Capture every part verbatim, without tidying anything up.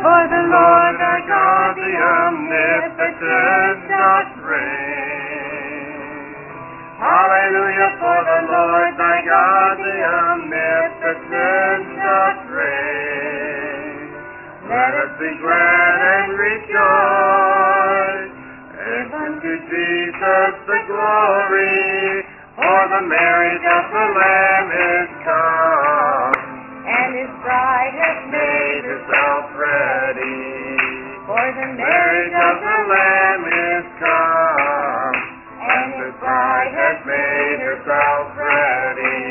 For the Lord our God, the omnipotent, doth reign. Hallelujah, for the Lord thy God, the omnipotent, doth reign. Let us be glad and rejoice. Give unto Jesus the glory, for the marriage of the Lamb is come, and his bride hath made herself ready. For the marriage of the Lamb is come, and his bride hath made herself ready.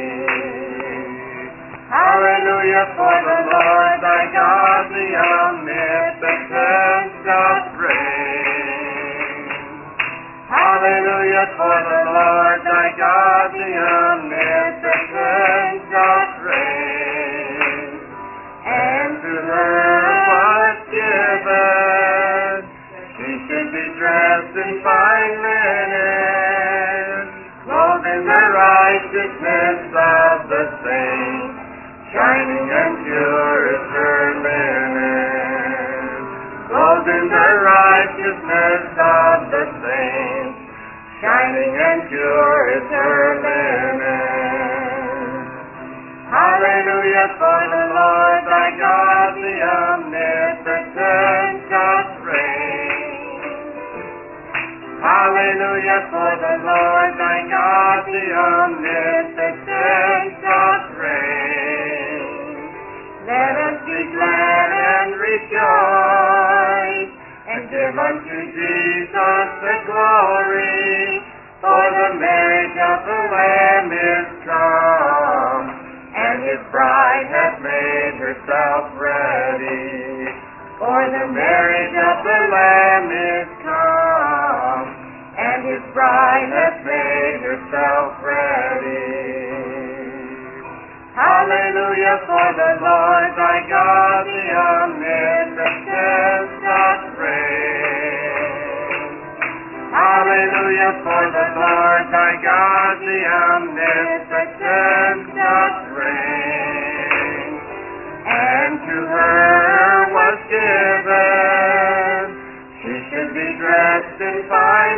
Hallelujah, for the Lord thy God, the omnipotent, doth reign. Hallelujah, for the Lord thy God, the omnipotent, doth reign. And to her was given, she should be dressed in fine linen, clothed in the righteousness of the saints, shining and pure is her linen. Clothed in the righteousness of the saints, shining and pure is her linen. Hallelujah, for the Lord thy God, the omnipotent, doth reign. Hallelujah, for the Lord thy God, the omnipotent, doth reign. Let us be glad and rejoice, and give unto Jesus the glory, for the marriage of the Lamb is come, and his bride hath made herself ready. For the marriage of the Lamb is come, and his bride hath made herself ready. Hallelujah, for the Lord thy God, the omnipotent, doth reign. Hallelujah, for the Lord thy God, the omnipotent, doth reign. And to her was given, she should be dressed in fine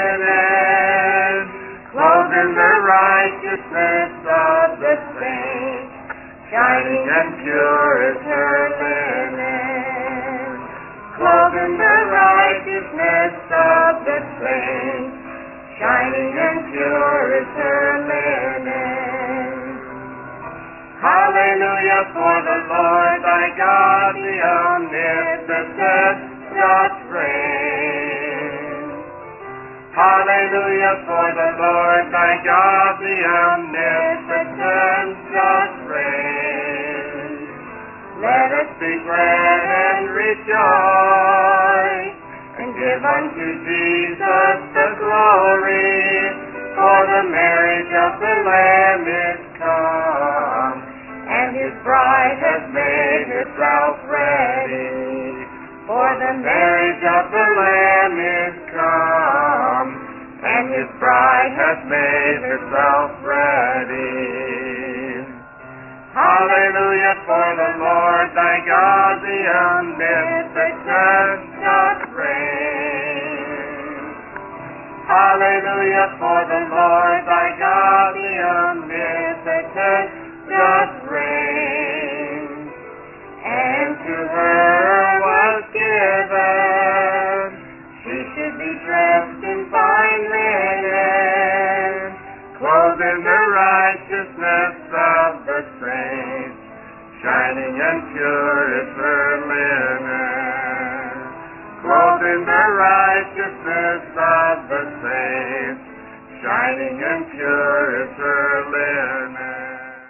linen, clothed in the righteousness of the saints, shining and pure is her linen. Clothed in the righteousness of the saints, shining and pure is her linen. Hallelujah, for the Lord thy God, the omnipotent, doth reign. Hallelujah, for the Lord thy God, the omnipotent, doth reign. Let us be glad and rejoice, and give unto Jesus the glory, for the marriage of the Lamb is come, and his bride hath made herself ready. For the marriage of the Lamb is come, and his bride hath made herself ready. Hallelujah, for the Lord thy God, the omnipotent, doth reign. Hallelujah, for the Lord thy God, the omnipotent, doth reign. And to her was given, she should be dressed in fine linen, clothed in the righteousness of the saints, shining and pure is her linen. Clothed in the righteousness of the saints, shining and pure is her linen.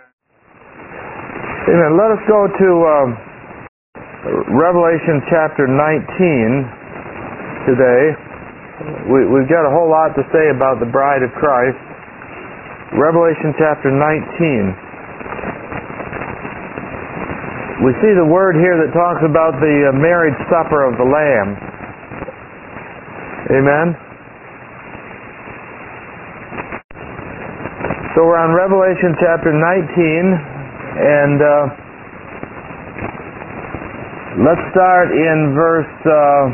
Amen. Let us go to um, Revelation chapter nineteen today. We, we've got a whole lot to say about the bride of Christ. Revelation chapter nineteen. We see the word here that talks about the uh, marriage supper of the Lamb. Amen. So we're on Revelation chapter nineteen, and uh, let's start in verse... Uh,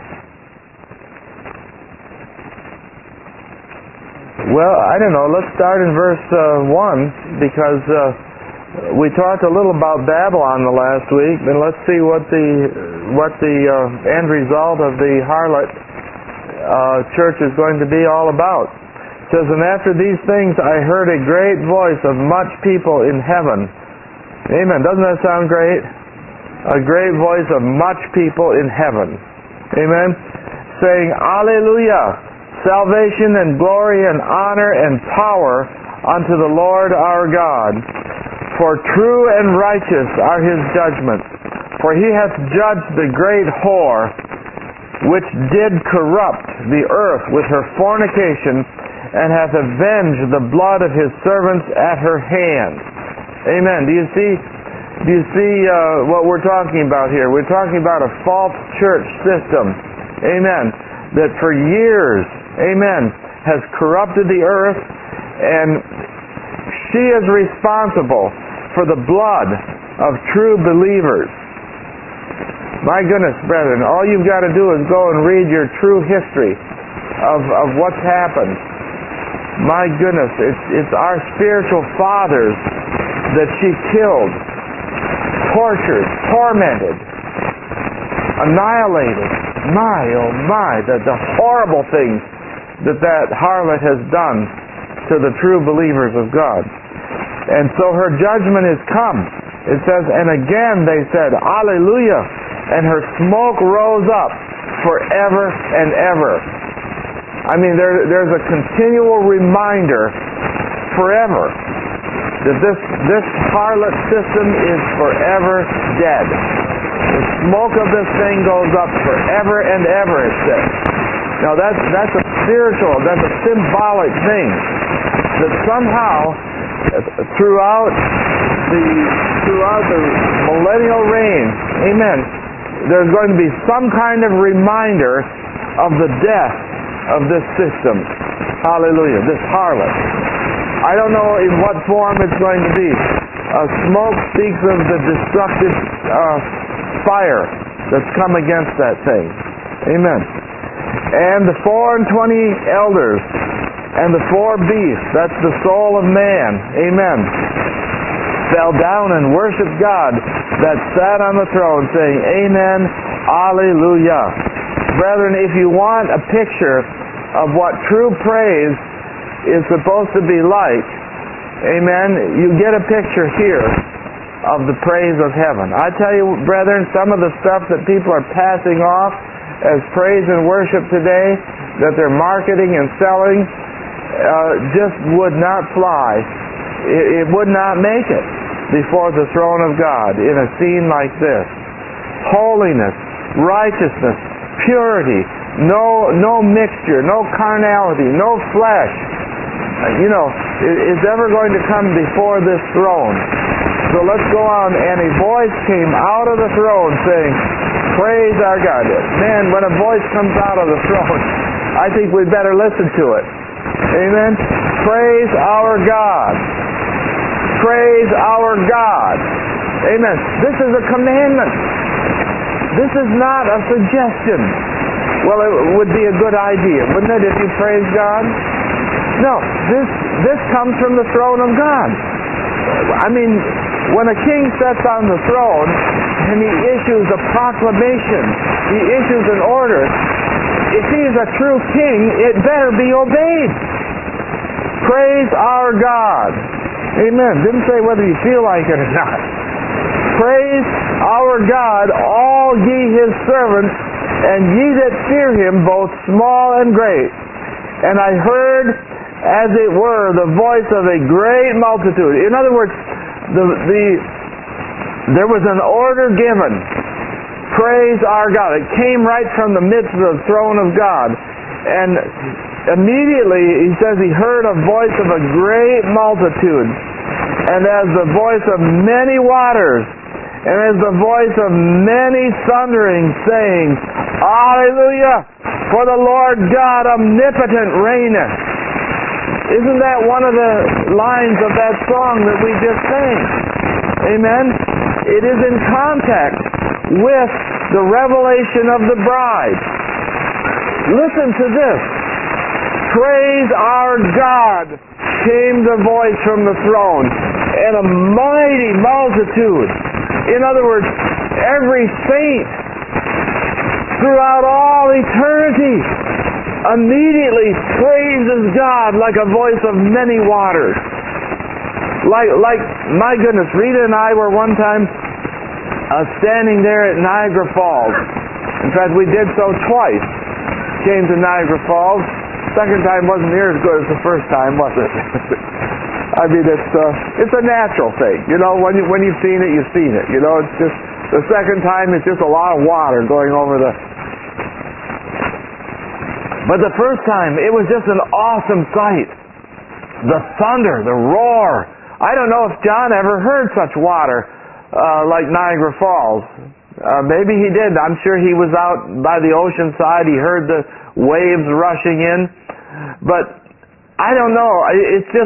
well, I don't know. Let's start in verse uh, one, because uh, we talked a little about Babylon the last week, and let's see what the what the uh, end result of the harlot uh, church is going to be all about. It says, and after these things I heard a great voice of much people in heaven. Amen. Doesn't that sound great? A great voice of much people in heaven. Amen. Saying, Alleluia! Salvation and glory and honor and power unto the Lord our God. For true and righteous are his judgments. For he hath judged the great whore, which did corrupt the earth with her fornication, and hath avenged the blood of his servants at her hand. Amen. Do you see, do you see uh, what we're talking about here? We're talking about a false church system. Amen. That for years, amen, has corrupted the earth, and she is responsible for the blood of true believers. My goodness, brethren, all you've got to do is go and read your true history of, of what's happened. My goodness, it's, it's our spiritual fathers that she killed, tortured, tormented, annihilated. My, oh my, the, the horrible things that that harlot has done to the true believers of God. And so her judgment is come. It says, and again they said, Alleluia, and her smoke rose up forever and ever. I mean, there, there's a continual reminder forever that this, this harlot system is forever dead. The smoke of this thing goes up forever and ever, it says. Now that's that's a spiritual, that's a symbolic thing. That somehow, throughout the throughout the millennial reign, amen, there's going to be some kind of reminder of the death of this system. Hallelujah, this harlot. I don't know in what form it's going to be. Uh, smoke speaks of the destructive uh, fire that's come against that thing. Amen. And the four and twenty elders and the four beasts, that's the soul of man, amen, fell down and worshiped God that sat on the throne, saying, Amen, Alleluia. Brethren, if you want a picture of what true praise is supposed to be like, amen, you get a picture here of the praise of heaven. I tell you, brethren, some of the stuff that people are passing off as praise and worship today, that they're marketing and selling, uh, just would not fly. It, it would not make it before the throne of God in a scene like this. Holiness, righteousness, purity, no no mixture, no carnality, no flesh. Uh, you know, is ever going to come before this throne. So let's go on. And a voice came out of the throne saying, Praise our God. Man, when a voice comes out of the throne, I think we'd better listen to it. Amen? Praise our God. Praise our God. Amen. This is a commandment. This is not a suggestion. Well, it would be a good idea, wouldn't it, if you praise God? No, this this comes from the throne of God. I mean, when a king sits on the throne and he issues a proclamation, he issues an order, if he is a true king, it better be obeyed. Praise our God. Amen. Didn't say whether you feel like it or not. Praise our God, all ye his servants, and ye that fear him, both small and great. And I heard, as it were, the voice of a great multitude. In other words, the, the there was an order given. Praise our God. It came right from the midst of the throne of God. And immediately, he says, he heard a voice of a great multitude, and as the voice of many waters, and as the voice of many thunderings, saying, Hallelujah! For the Lord God omnipotent reigneth. Isn't that one of the lines of that song that we just sang? Amen? It is in contact with the revelation of the bride. Listen to this. Praise our God, came the voice from the throne, and a mighty multitude. In other words, every saint throughout all eternity immediately praises God like a voice of many waters. Like, like my goodness, Rita and I were one time uh, standing there at Niagara Falls. In fact, we did so twice. Came to Niagara Falls. Second time wasn't near as good as the first time, was it? I mean, it's uh, it's a natural thing. You know, when you when you've seen it, you've seen it. You know, it's just the second time it's just a lot of water going over the. But the first time, it was just an awesome sight. The thunder, the roar. I don't know if John ever heard such water uh, like Niagara Falls. Uh, maybe he did. I'm sure he was out by the ocean side. He heard the waves rushing in. But I don't know. It's just,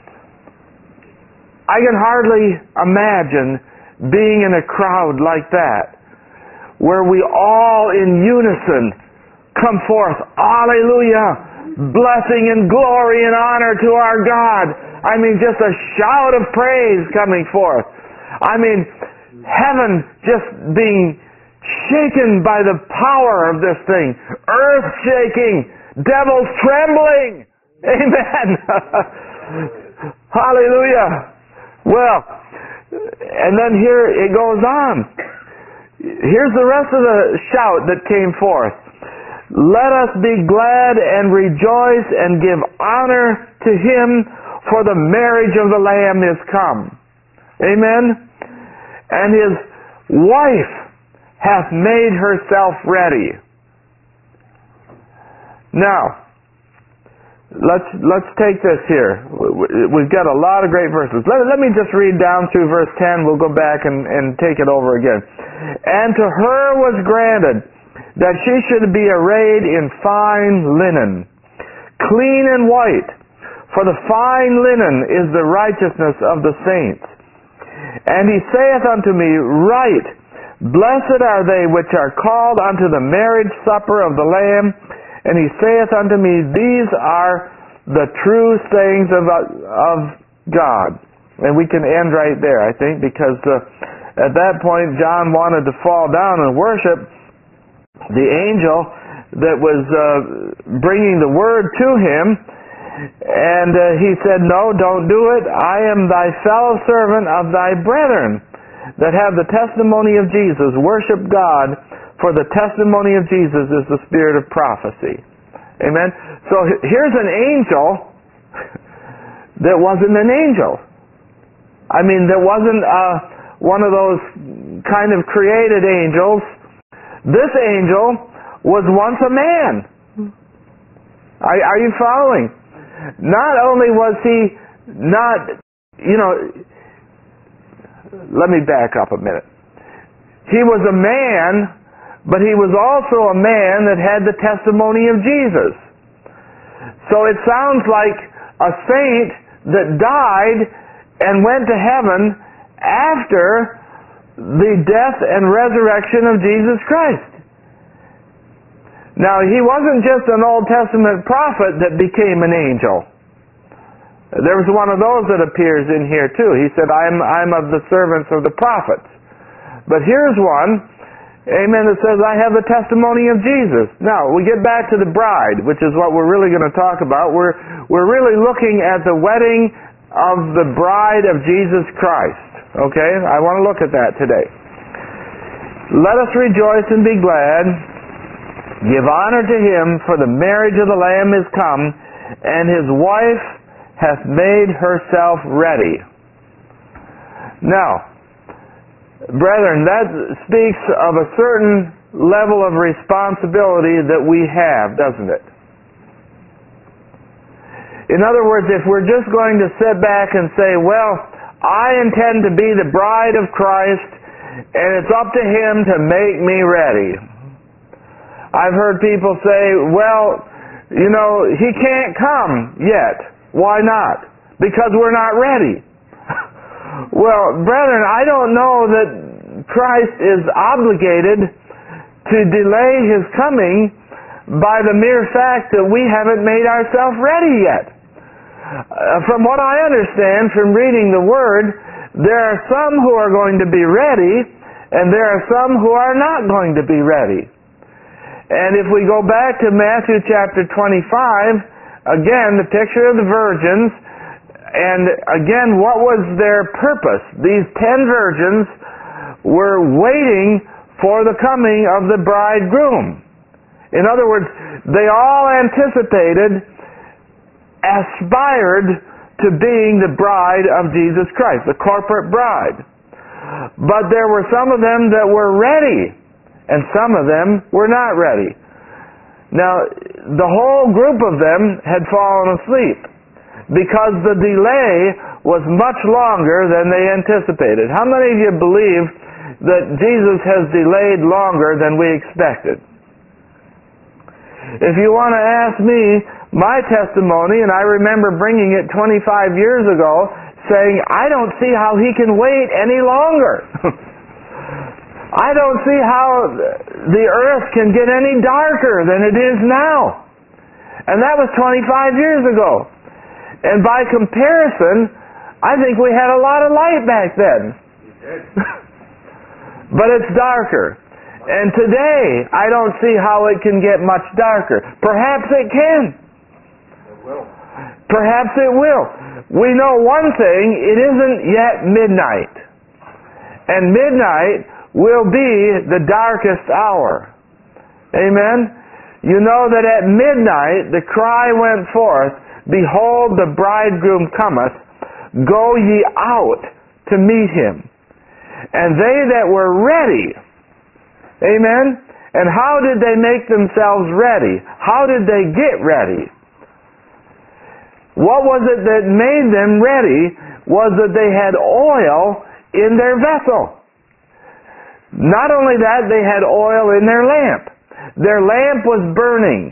I can hardly imagine being in a crowd like that, where we all in unison come forth, hallelujah, blessing and glory and honor to our God. I mean, just a shout of praise coming forth. I mean, heaven just being shaken by the power of this thing. Earth shaking. Devils trembling. Amen. Hallelujah. Well, and then here it goes on. Here's the rest of the shout that came forth. Let us be glad and rejoice and give honor to Him, for the marriage of the Lamb is come. Amen. And His wife hath made herself ready. Now, let's let's take this here. We've got a lot of great verses. Let, let me just read down through verse ten. We'll go back and, and take it over again. And to her was granted that she should be arrayed in fine linen, clean and white, for the fine linen is the righteousness of the saints. And he saith unto me, Write, blessed are they which are called unto the marriage supper of the Lamb. And he saith unto me, These are the true sayings of, of God. And we can end right there, I think, because uh, at that point John wanted to fall down and worship the angel that was uh, bringing the word to him. And uh, he said, No, don't do it. I am thy fellow servant of thy brethren that have the testimony of Jesus. Worship God, for the testimony of Jesus is the spirit of prophecy. Amen? So here's an angel that wasn't an angel. I mean, there wasn't uh, one of those kind of created angels. This angel was once a man. Are, are you following? Not only was he not, you know, let me back up a minute. He was a man, but he was also a man that had the testimony of Jesus. So it sounds like a saint that died and went to heaven after the death and resurrection of Jesus Christ. Now, he wasn't just an Old Testament prophet that became an angel. There was one of those that appears in here too. He said, I'm, I'm of the servants of the prophets. But here's one, amen, that says, I have the testimony of Jesus. Now, we get back to the bride, which is what we're really going to talk about. We're, we're really looking at the wedding of the bride of Jesus Christ. Okay? I want to look at that today. Let us rejoice and be glad. Give honor to Him, for the marriage of the Lamb is come, and His wife hath made herself ready. Now, brethren, that speaks of a certain level of responsibility that we have, doesn't it? In other words, if we're just going to sit back and say, well, I intend to be the bride of Christ, and it's up to Him to make me ready. I've heard people say, well, you know, He can't come yet. Why not? Because we're not ready. Well, brethren, I don't know that Christ is obligated to delay His coming by the mere fact that we haven't made ourselves ready yet. Uh, from what I understand from reading the Word, there are some who are going to be ready, and there are some who are not going to be ready. And if we go back to Matthew chapter twenty-five, again, the picture of the virgins, and again, what was their purpose? These ten virgins were waiting for the coming of the bridegroom. In other words, they all anticipated, aspired to being the bride of Jesus Christ, the corporate bride. But there were some of them that were ready, and some of them were not ready. Now, the whole group of them had fallen asleep because the delay was much longer than they anticipated. How many of you believe that Jesus has delayed longer than we expected? If you want to ask me my testimony, and I remember bringing it twenty-five years ago, saying, I don't see how He can wait any longer. I don't see how the earth can get any darker than it is now. And that was twenty-five years ago. And by comparison, I think we had a lot of light back then. But it's darker. And today, I don't see how it can get much darker. Perhaps it can. It will. Perhaps it will. We know one thing, it isn't yet midnight. And midnight will be the darkest hour. Amen? You know that at midnight the cry went forth, Behold, the bridegroom cometh, go ye out to meet him. And they that were ready, amen? And how did they make themselves ready? How did they get ready? What was it that made them ready? Was that they had oil in their vessel. Not only that, they had oil in their lamp. Their lamp was burning.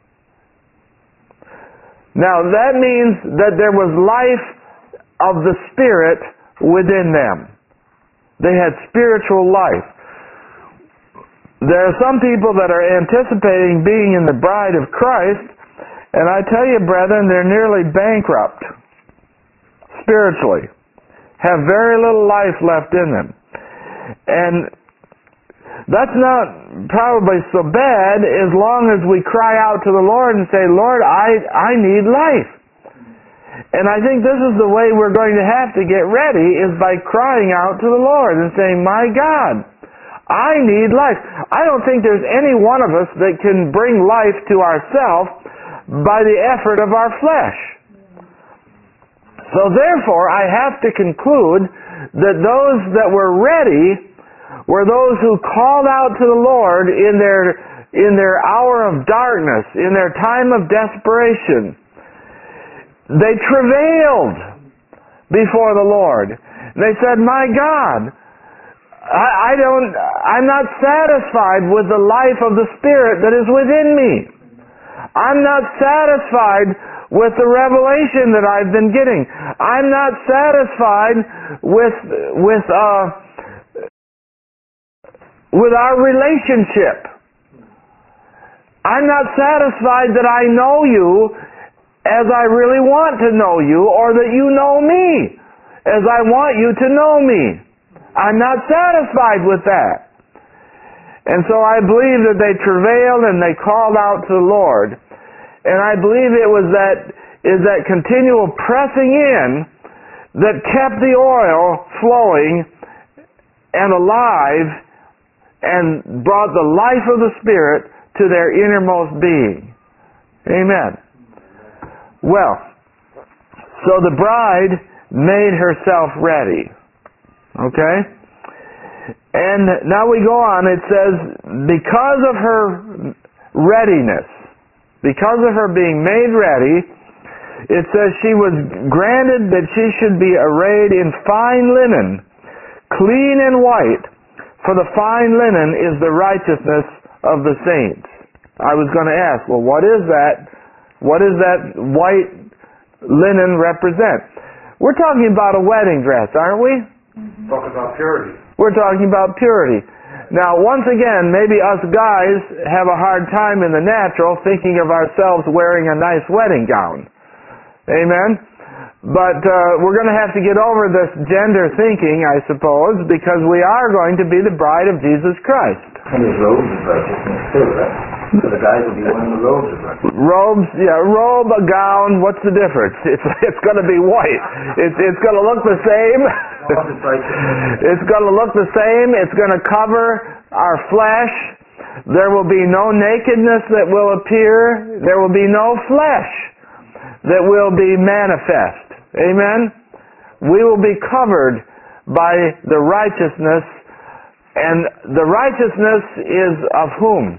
Now that means that there was life of the Spirit within them. They had spiritual life. There are some people that are anticipating being in the bride of Christ, and I tell you, brethren, they're nearly bankrupt spiritually. Have very little life left in them. And that's not probably so bad as long as we cry out to the Lord and say, Lord, I, I need life. And I think this is the way we're going to have to get ready, is by crying out to the Lord and saying, my God, I need life. I don't think there's any one of us that can bring life to ourselves by the effort of our flesh. So therefore, I have to conclude that those that were ready were those who called out to the Lord in their in their hour of darkness, in their time of desperation. They travailed before the Lord. They said, my God, I, I don't, I'm not satisfied with the life of the Spirit that is within me. I'm not satisfied with the revelation that I've been getting. I'm not satisfied with with uh, with our relationship. I'm not satisfied that I know you as I really want to know you, or that you know me as I want you to know me. I'm not satisfied with that. And so I believe that they travailed and they called out to the Lord. And I believe it was that is that continual pressing in that kept the oil flowing and alive and brought the life of the Spirit to their innermost being. Amen. Well, so the bride made herself ready. Okay? And now we go on, it says, because of her readiness, because of her being made ready, it says she was granted that she should be arrayed in fine linen, clean and white, for the fine linen is the righteousness of the saints. I was going to ask, well, what is that? What does that white linen represent? We're talking about a wedding dress, aren't we? Mm-hmm. Talking about purity. We're talking about purity. Now, once again, maybe us guys have a hard time in the natural thinking of ourselves wearing a nice wedding gown. Amen? But uh, we're going to have to get over this gender thinking, I suppose, because we are going to be the bride of Jesus Christ. And there's robes of righteousness too, right? So the guys will be wearing the robes of righteousness. Robes, yeah, robe, a gown, what's the difference? It's it's going to be white. It's it's going to look the same. It's going to look the same. It's going to cover our flesh. There will be no nakedness that will appear. There will be no flesh that will be manifest. Amen? We will be covered by the righteousness, and the righteousness is of whom?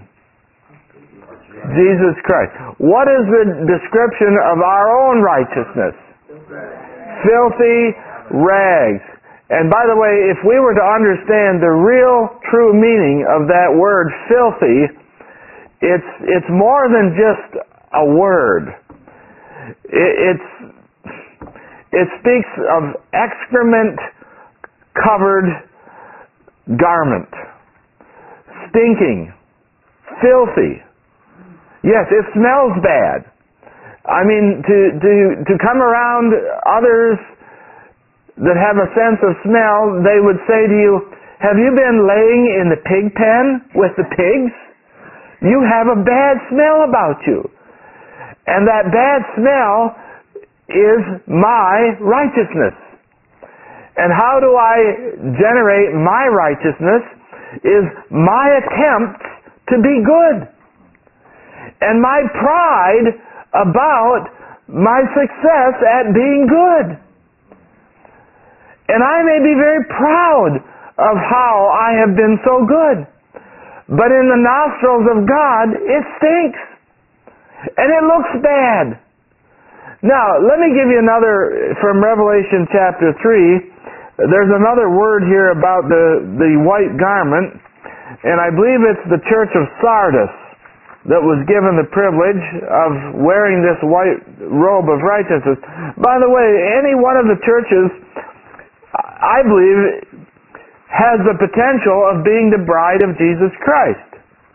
Jesus Christ. What is the description of our own righteousness? Filthy rags. And by the way, if we were to understand the real true meaning of that word filthy, it's it's more than just a word. It, it's it speaks of excrement covered garment. Stinking. Filthy. Yes, it smells bad. I mean, to, to, to come around others that have a sense of smell, they would say to you, have you been laying in the pig pen with the pigs? You have a bad smell about you. And that bad smell is my righteousness. And how do I generate my righteousness? Is my attempt to be good. And my pride about my success at being good. And I may be very proud of how I have been so good. But in the nostrils of God, it stinks. And it looks bad. Now, let me give you another, from Revelation chapter three. There's another word here about the, the white garment. And I believe it's the church of Sardis that was given the privilege of wearing this white robe of righteousness. By the way, any one of the churches, I believe, has the potential of being the bride of Jesus Christ.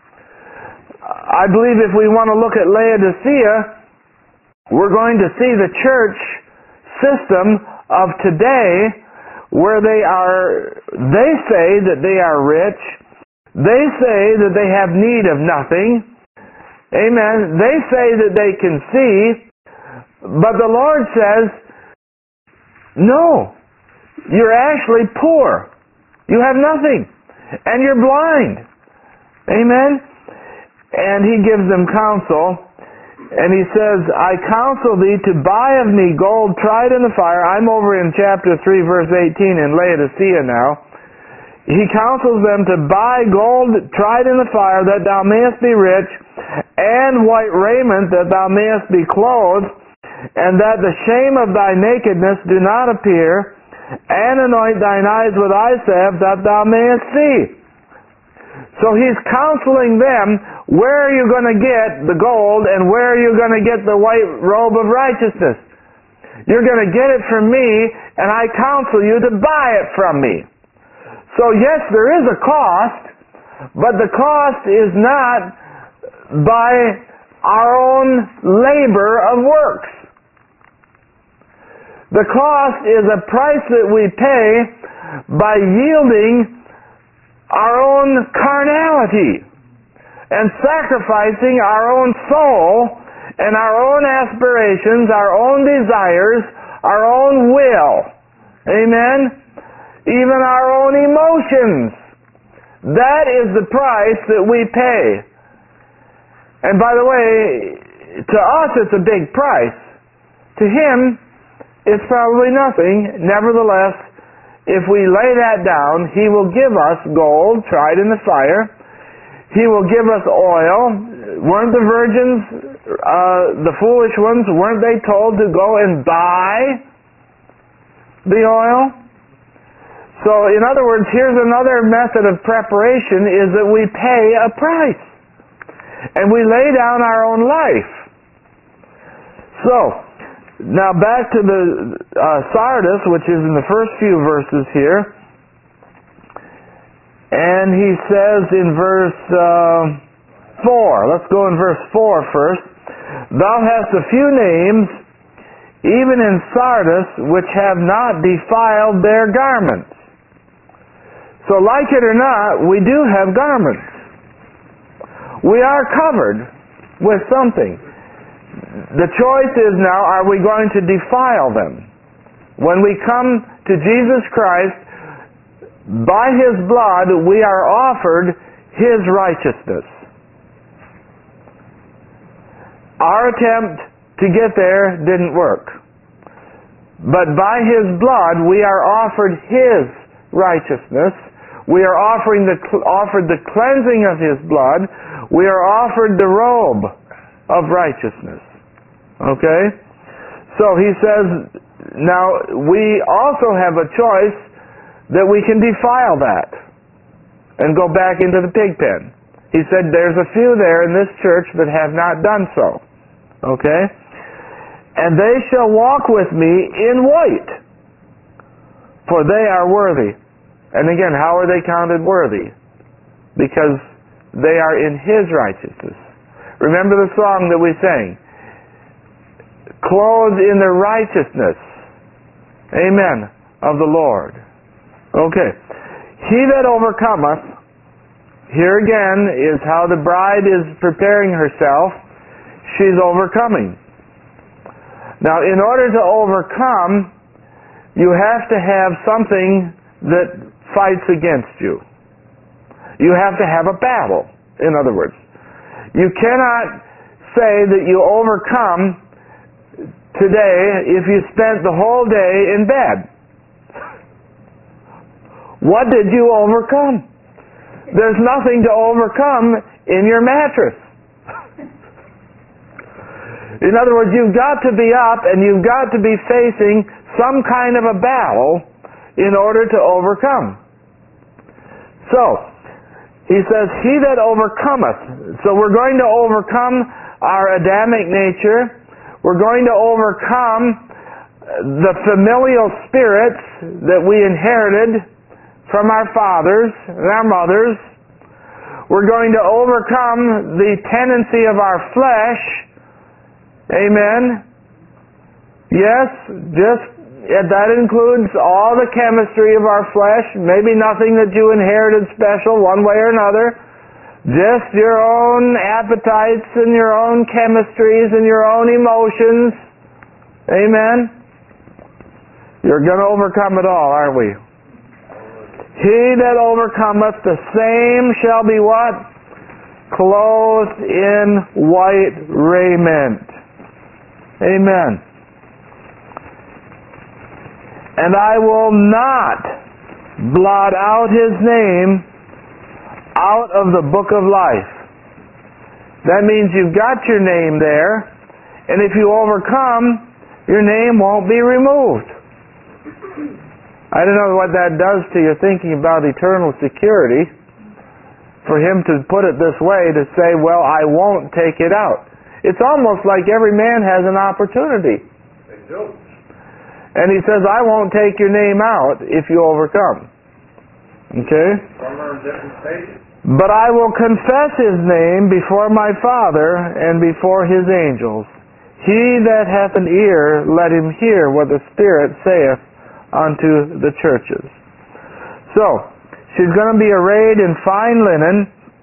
I believe if we want to look at Laodicea, we're going to see the church system of today where they are, they say that they are rich, they say that they have need of nothing, amen, they say that they can see, but the Lord says, no, you're actually poor, you have nothing, and you're blind, amen, and He gives them counsel. And He says, I counsel thee to buy of me gold tried in the fire. I'm over in chapter three, verse eighteen in Laodicea now. He counsels them to buy gold tried in the fire, that thou mayest be rich, and white raiment, that thou mayest be clothed, and that the shame of thy nakedness do not appear, and anoint thine eyes with eye salve, that thou mayest see. So He's counseling them, where are you going to get the gold and where are you going to get the white robe of righteousness? You're going to get it from me, and I counsel you to buy it from me. So yes, there is a cost, but the cost is not by our own labor of works. The cost is a price that we pay by yielding our own carnality and sacrificing our own soul and our own aspirations, our own desires, our own will. Amen? Even our own emotions. That is the price that we pay. And by the way, to us it's a big price. To Him, it's probably nothing. Nevertheless, if we lay that down, He will give us gold tried in the fire. He will give us oil. Weren't the virgins, uh, the foolish ones, weren't they told to go and buy the oil? So, in other words, here's another method of preparation, is that we pay a price. And we lay down our own life. So, now back to the uh, Sardis, which is in the first few verses here. And he says in verse uh, four, let's go in verse four first. Thou hast a few names, even in Sardis, which have not defiled their garments. So like it or not, we do have garments. We are covered with something. The choice is now, are we going to defile them? When we come to Jesus Christ, by His blood, we are offered His righteousness. Our attempt to get there didn't work. But by His blood, we are offered His righteousness. We are offering the, offered the cleansing of His blood. We are offered the robe of righteousness. Okay? So he says, now we also have a choice that we can defile that and go back into the pig pen. He said, there's a few there in this church that have not done so. Okay? And they shall walk with me in white, for they are worthy. And again, how are they counted worthy? Because they are in His righteousness. Remember the song that we sang? Clothed in the righteousness, amen, of the Lord. Okay. He that overcometh, here again is how the bride is preparing herself. She's overcoming. Now, in order to overcome, you have to have something that fights against you. You have to have a battle, in other words. You cannot say that you overcome today if you spent the whole day in bed. What did you overcome? There's nothing to overcome in your mattress. In other words, you've got to be up and you've got to be facing some kind of a battle in order to overcome. So, he says, he that overcometh. So we're going to overcome our Adamic nature. We're going to overcome the familial spirits that we inherited from our fathers and our mothers. We're going to overcome the tendency of our flesh. Amen. Yes, just that includes all the chemistry of our flesh. Maybe nothing that you inherited special one way or another. Just your own appetites and your own chemistries and your own emotions. Amen. You're going to overcome it all, aren't we? He that overcometh, the same shall be what? Clothed in white raiment. Amen. And I will not blot out his name out of the book of life. That means you've got your name there, and if you overcome, your name won't be removed. I don't know what that does to your thinking about eternal security, for him to put it this way, to say, well, I won't take it out. It's almost like every man has an opportunity. They do. And he says, I won't take your name out if you overcome. Okay? Some are in different stages. But I will confess his name before my Father and before his angels. He that hath an ear, let him hear what the Spirit saith unto the churches. So, she's going to be arrayed in fine linen,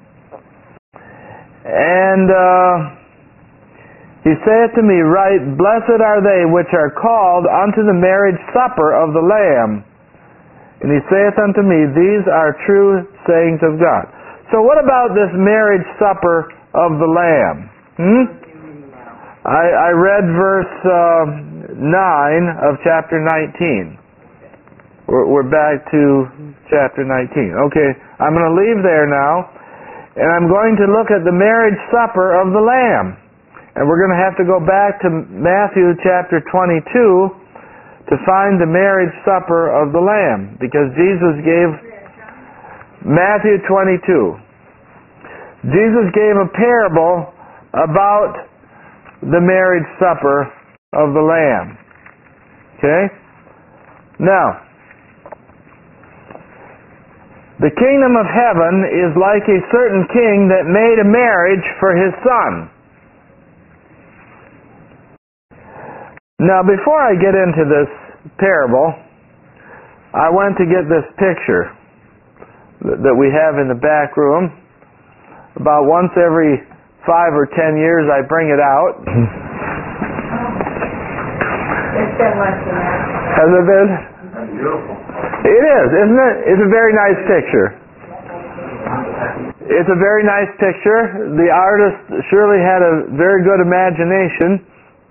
and uh, he saith to me, Right, blessed are they which are called unto the marriage supper of the Lamb. And he saith unto me, These are true sayings of God. So what about this marriage supper of the Lamb? Hmm? I, I read verse uh, nine of chapter nineteen. We're, we're back to chapter nineteen. Okay, I'm going to leave there now, and I'm going to look at the marriage supper of the Lamb. And we're going to have to go back to Matthew chapter twenty-two to find the marriage supper of the Lamb, because Jesus gave Matthew twenty-two. Jesus gave a parable about the marriage supper of the Lamb. Okay? Now, The kingdom of heaven is like a certain king that made a marriage for his son. Now, before I get into this parable, I went to get this picture that we have in the back room. About once every five or ten years I bring it out. It's been less than that. Has it been? That's beautiful. It is, isn't it? It's a very nice picture. It's a very nice picture. The artist surely had a very good imagination.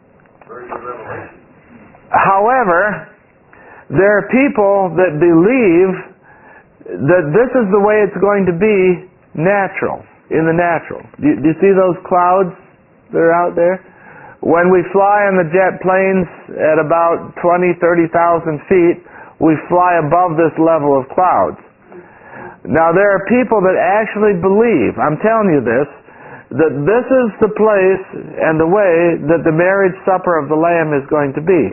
However, there are people that believe that this is the way it's going to be natural, in the natural. Do you, do you see those clouds that are out there? When we fly on the jet planes at about twenty, thirty thousand feet, we fly above this level of clouds. Now there are people that actually believe, I'm telling you this, that this is the place and the way that the marriage supper of the Lamb is going to be.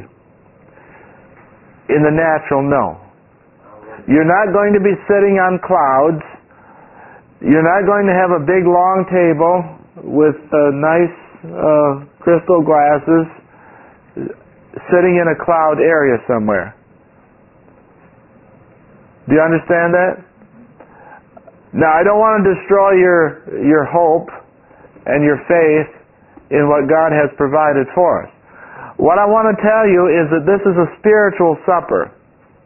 In the natural, no. You're not going to be sitting on clouds. You're not going to have a big long table with uh, nice uh, crystal glasses sitting in a cloud area somewhere. Do you understand that? Now, I don't want to destroy your your hope and your faith in what God has provided for us. What I want to tell you is that this is a spiritual supper.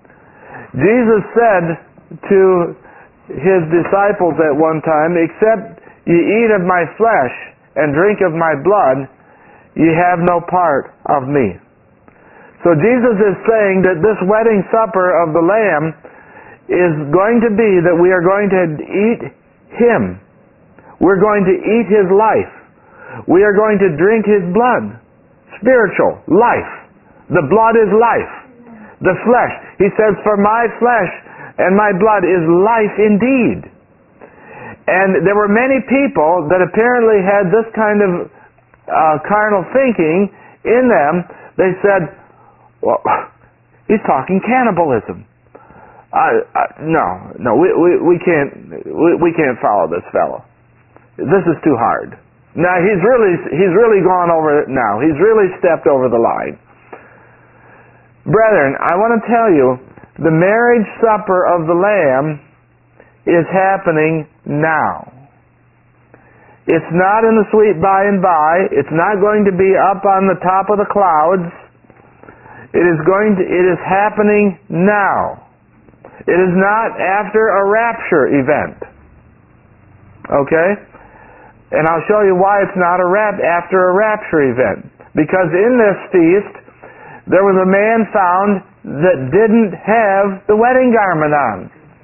Jesus said to his disciples at one time, "Except ye eat of my flesh and drink of my blood, ye have no part of me." So Jesus is saying that this wedding supper of the Lamb is going to be that we are going to eat Him. We're going to eat His life. We are going to drink His blood. Spiritual, life. The blood is life. The flesh. He says, "For my flesh and my blood is life indeed." And there were many people that apparently had this kind of uh, carnal thinking in them. They said, "Well, he's talking cannibalism. I, I, no, no, we, we, we can't we, we can't follow this fellow. This is too hard." Now he's really he's really gone over it now. He's really stepped over the line. Brethren, I want to tell you, the marriage supper of the Lamb is happening now. It's not in the sweet by and by. It's not going to be up on the top of the clouds. It is going to it is happening now. It is not after a rapture event. Okay? And I'll show you why it's not a rap after a rapture event. Because in this feast, there was a man found that didn't have the wedding garment on.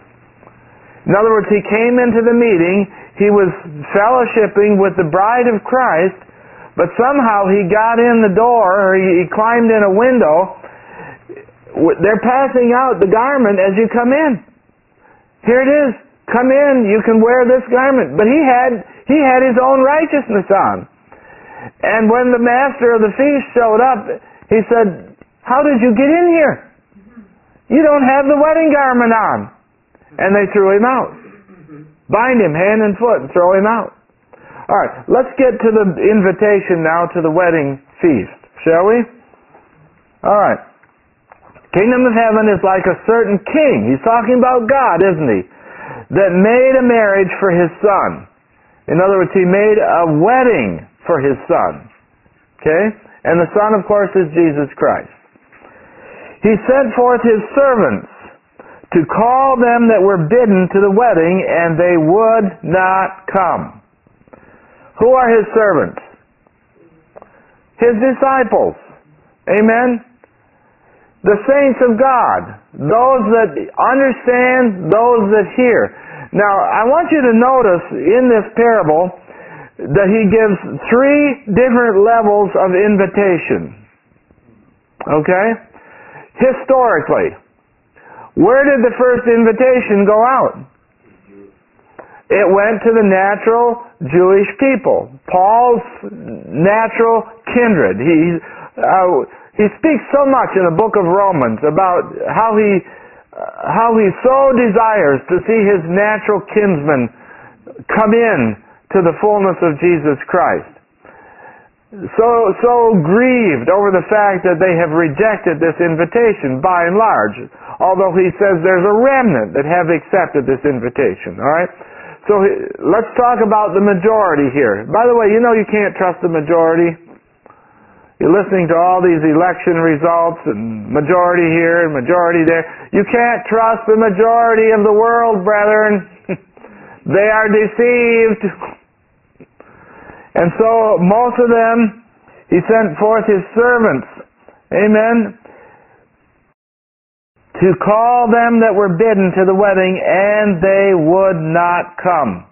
In other words, he came into the meeting, he was fellowshipping with the bride of Christ, but somehow he got in the door, or he climbed in a window. They're passing out the garment as you come in. Here it is. Come in, you can wear this garment. But he had he had his own righteousness on. And when the master of the feast showed up, he said, "How did you get in here? You don't have the wedding garment on." And they threw him out. Bind him hand and foot and throw him out. All right, let's get to the invitation now to the wedding feast, shall we? All right. Kingdom of heaven is like a certain king. He's talking about God, isn't he? That made a marriage for his son. In other words, he made a wedding for his son. Okay? And the son, of course, is Jesus Christ. He sent forth his servants to call them that were bidden to the wedding, and they would not come. Who are his servants? His disciples. Amen? The saints of God. Those that understand, those that hear. Now, I want you to notice in this parable that he gives three different levels of invitation. Okay? Historically, where did the first invitation go out? It went to the natural Jewish people. Paul's natural kindred. He, uh, he speaks so much in the book of Romans about how he how he so desires to see his natural kinsmen come in to the fullness of Jesus Christ. So, so grieved over the fact that they have rejected this invitation by and large, although he says there's a remnant that have accepted this invitation, all right? So let's talk about the majority here. By the way, you know you can't trust the majority. You're listening to all these election results and majority here and majority there. You can't trust the majority of the world, brethren. They are deceived. And so most of them, he sent forth his servants, amen, to call them that were bidden to the wedding, and they would not come.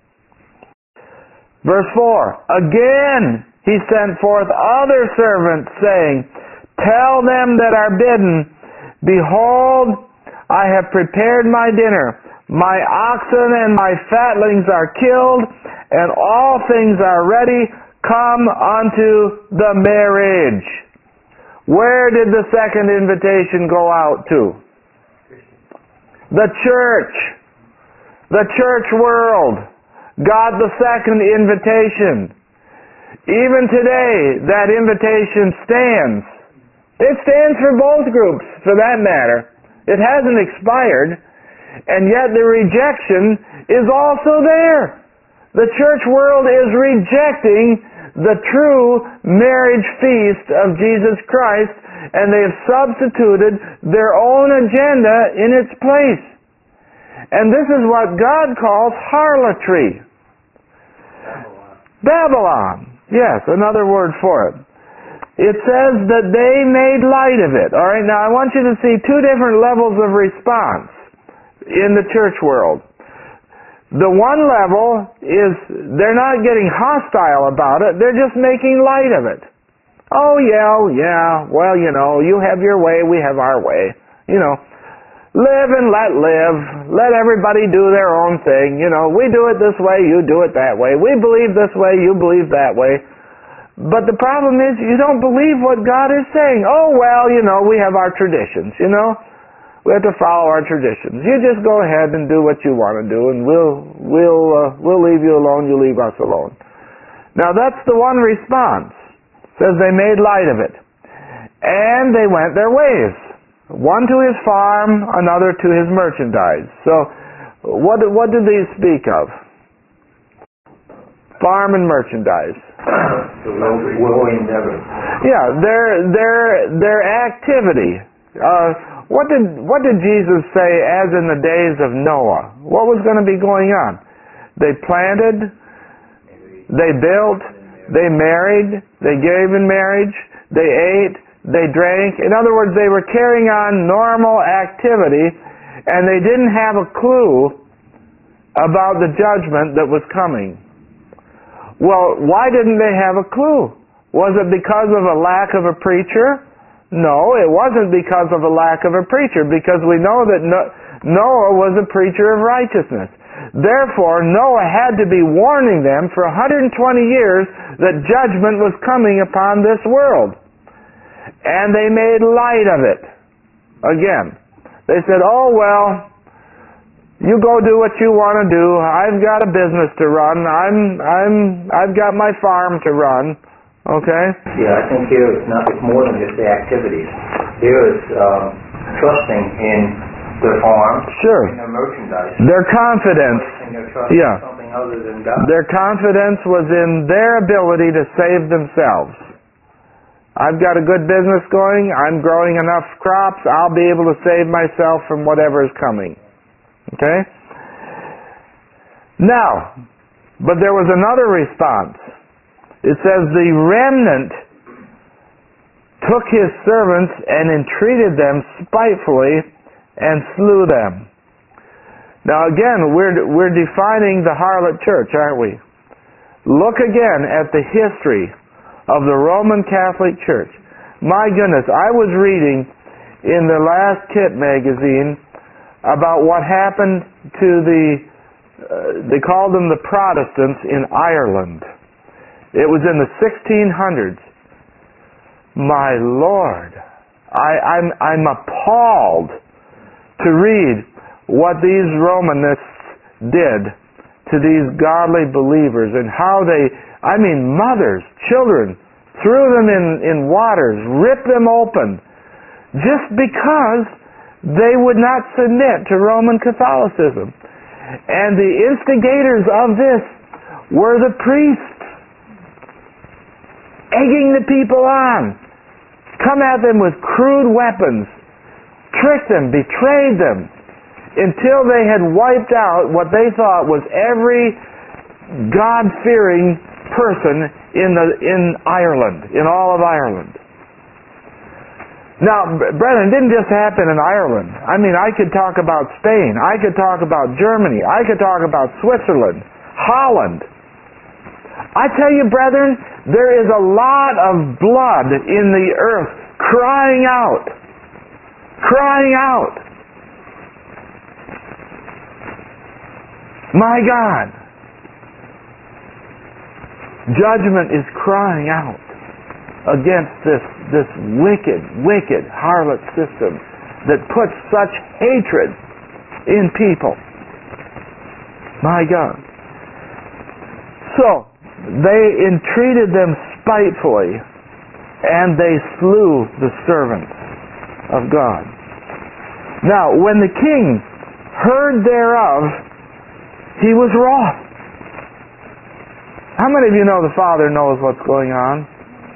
Verse four, again he sent forth other servants, saying, tell them that are bidden, behold, I have prepared my dinner. My oxen and my fatlings are killed, and all things are ready. Come unto the marriage. Where did the second invitation go out to? The church. The church world got the second invitation. Even today, that invitation stands. It stands for both groups, for that matter. It hasn't expired. And yet the rejection is also there. The church world is rejecting the true marriage feast of Jesus Christ, and they have substituted their own agenda in its place. And this is what God calls harlotry. Babylon. Babylon. Yes, another word for it. It says that they made light of it. All right, now I want you to see two different levels of response in the church world. The one level is they're not getting hostile about it, they're just making light of it. Oh yeah, yeah, well, you know, you have your way, we have our way. You know, live and let live. Let everybody do their own thing. You know, we do it this way, you do it that way. We believe this way, you believe that way. But the problem is you don't believe what God is saying. Oh well, you know, we have our traditions, you know. We have to follow our traditions. You just go ahead and do what you want to do, and we'll we'll uh, we'll leave you alone. You leave us alone. Now that's the one response. It says they made light of it, and they went their ways. One to his farm, another to his merchandise. So, what what do these speak of? Farm and merchandise. The low endeavor. Yeah, their their their activity. Uh, What did what did Jesus say as in the days of Noah? What was going to be going on? They planted, they built, they married, they gave in marriage, they ate, they drank. In other words, they were carrying on normal activity, and they didn't have a clue about the judgment that was coming. Well, why didn't they have a clue? Was it because of a lack of a preacher? No, it wasn't because of a lack of a preacher, because we know that Noah was a preacher of righteousness. Therefore, Noah had to be warning them for one hundred twenty years that judgment was coming upon this world. And they made light of it. Again, they said, oh well, you go do what you want to do. I've got a business to run. I'm, I'm, I've got my farm to run. Okay? Yeah, I think here it's not, it's more than just the activities. Here is um, trusting in their farm, sure, in their merchandise. Their confidence. Their trust Yeah. in something other than God. Their confidence was in their ability to save themselves. I've got a good business going. I'm growing enough crops. I'll be able to save myself from whatever is coming. Okay? Now, but there was another response. It says the remnant took his servants and entreated them spitefully and slew them. Now again, we're, we're defining the harlot church, aren't we? Look again at the history of the Roman Catholic Church. My goodness, I was reading in the last Kit magazine about what happened to the, uh, they called them the Protestants in Ireland. It was in the sixteen hundreds. My Lord, I, I'm, I'm appalled to read what these Romanists did to these godly believers and how they, I mean mothers, children, threw them in, in waters, ripped them open, just because they would not submit to Roman Catholicism. And the instigators of this were the priests, egging the people on, come at them with crude weapons, tricked them, betrayed them, until they had wiped out what they thought was every God-fearing person in the in Ireland, in all of Ireland. Now, brethren, it didn't just happen in Ireland. I mean, I could talk about Spain. I could talk about Germany. I could talk about Switzerland, Holland. I tell you, brethren, there is a lot of blood in the earth crying out, crying out. My God, judgment is crying out against this, this wicked, wicked harlot system that puts such hatred in people. My God. So, they entreated them spitefully, and they slew the servants of God. Now, when the king heard thereof, he was wroth. How many of you know the Father knows what's going on?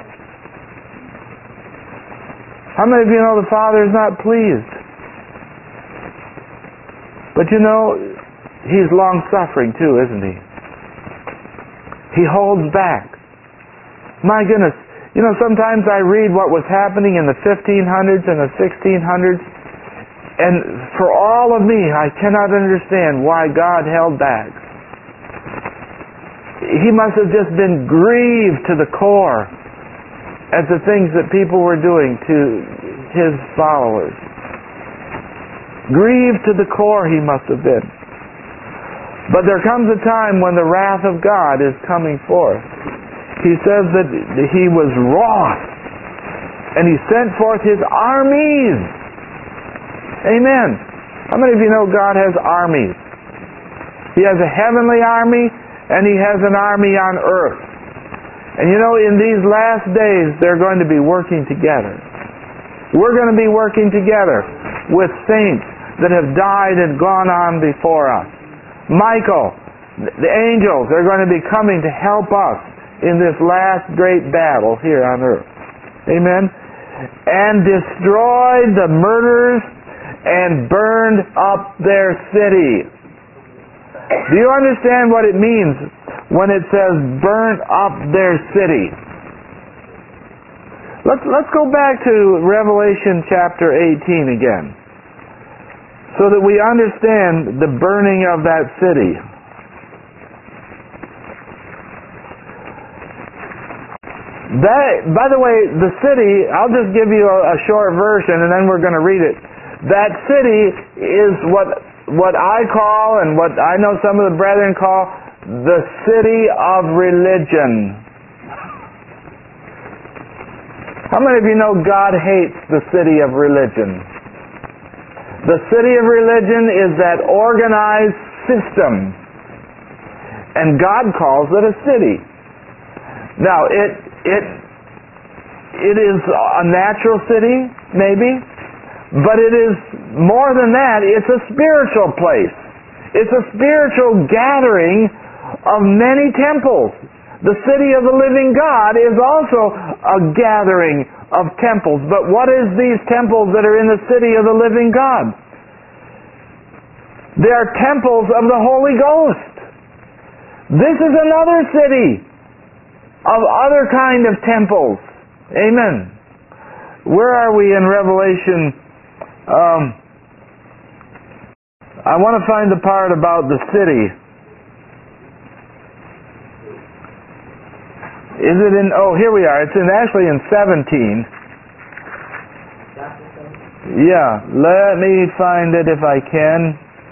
How many of you know the Father is not pleased? But you know, He's long-suffering too, isn't He? He holds back. My goodness, you know, sometimes I read what was happening in the fifteen hundreds and the sixteen hundreds, and for all of me, I cannot understand why God held back. He must have just been grieved to the core at the things that people were doing to His followers. Grieved to the core He must have been. But there comes a time when the wrath of God is coming forth. He says that He was wroth, and He sent forth His armies. Amen. How many of you know God has armies? He has a heavenly army, and He has an army on earth. And you know, in these last days, they're going to be working together. We're going to be working together with saints that have died and gone on before us. Michael, the angels, are going to be coming to help us in this last great battle here on earth. Amen? And destroyed the murderers and burned up their city. Do you understand what it means when it says burnt up their city? Let's let's go back to Revelation chapter eighteen again, so that we understand the burning of that city. That, by the way, the city, I'll just give you a, a short version and then we're going to read it. That city is what what I call, and what I know some of the brethren call, the city of religion. How many of you know God hates the city of religion? The city of religion is that organized system, and God calls it a city. Now, it it it is a natural city, maybe, but it is more than that. It's a spiritual place. It's a spiritual gathering of many temples. The city of the living God is also a gathering of temples. But what is these temples that are in the city of the living God? They are temples of the Holy Ghost. This is another city of other kind of temples. Amen. Where are we in Revelation? Um, I want to find the part about the city. Is it in, oh, here we are. It's in actually in seventeen. Yeah, let me find it if I can.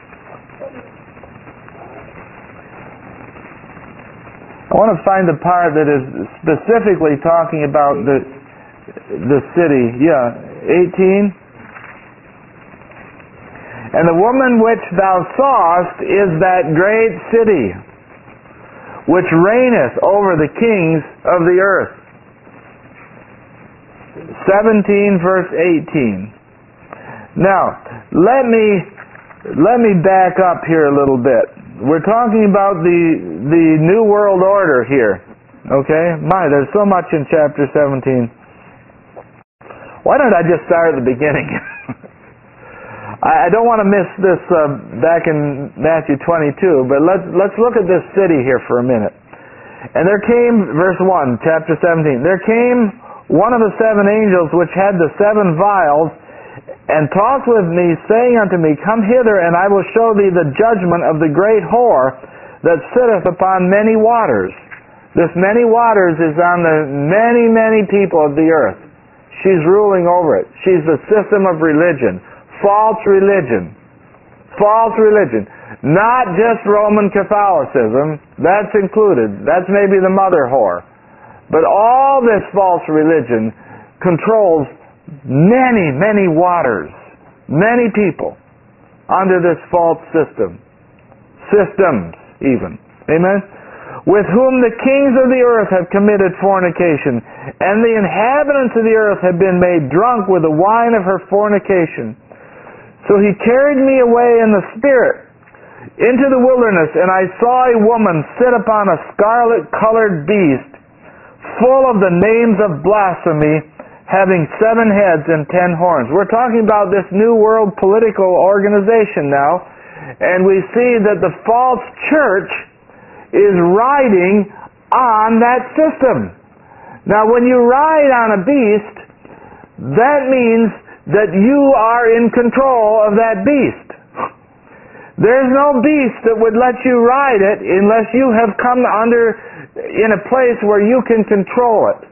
I want to find the part that is specifically talking about the the city. Yeah, eighteen. And the woman which thou sawest is that great city, which reigneth over the kings of the earth. seventeen verse eighteen. Now, let me let me back up here a little bit. We're talking about the the New World Order here. Okay? My, there's so much in chapter seventeen. Why don't I just start at the beginning? I don't want to miss this uh, back in Matthew twenty-two, but let's let's look at this city here for a minute. And there came, verse one, chapter seventeen, there came one of the seven angels which had the seven vials, and talked with me, saying unto me, Come hither, and I will show thee the judgment of the great whore that sitteth upon many waters. This many waters is on the many, many people of the earth. She's ruling over it. She's the system of religion. False religion. False religion. Not just Roman Catholicism. That's included. That's maybe the mother whore. But all this false religion controls many, many waters. Many people under this false system. Systems, even. Amen? With whom the kings of the earth have committed fornication, and the inhabitants of the earth have been made drunk with the wine of her fornication. So he carried me away in the spirit into the wilderness, and I saw a woman sit upon a scarlet-colored beast, full of the names of blasphemy, having seven heads and ten horns. We're talking about this New World political organization now, and we see that the false church is riding on that system. Now, when you ride on a beast, that means that you are in control of that beast. There's no beast that would let you ride it unless you have come under in a place where you can control it.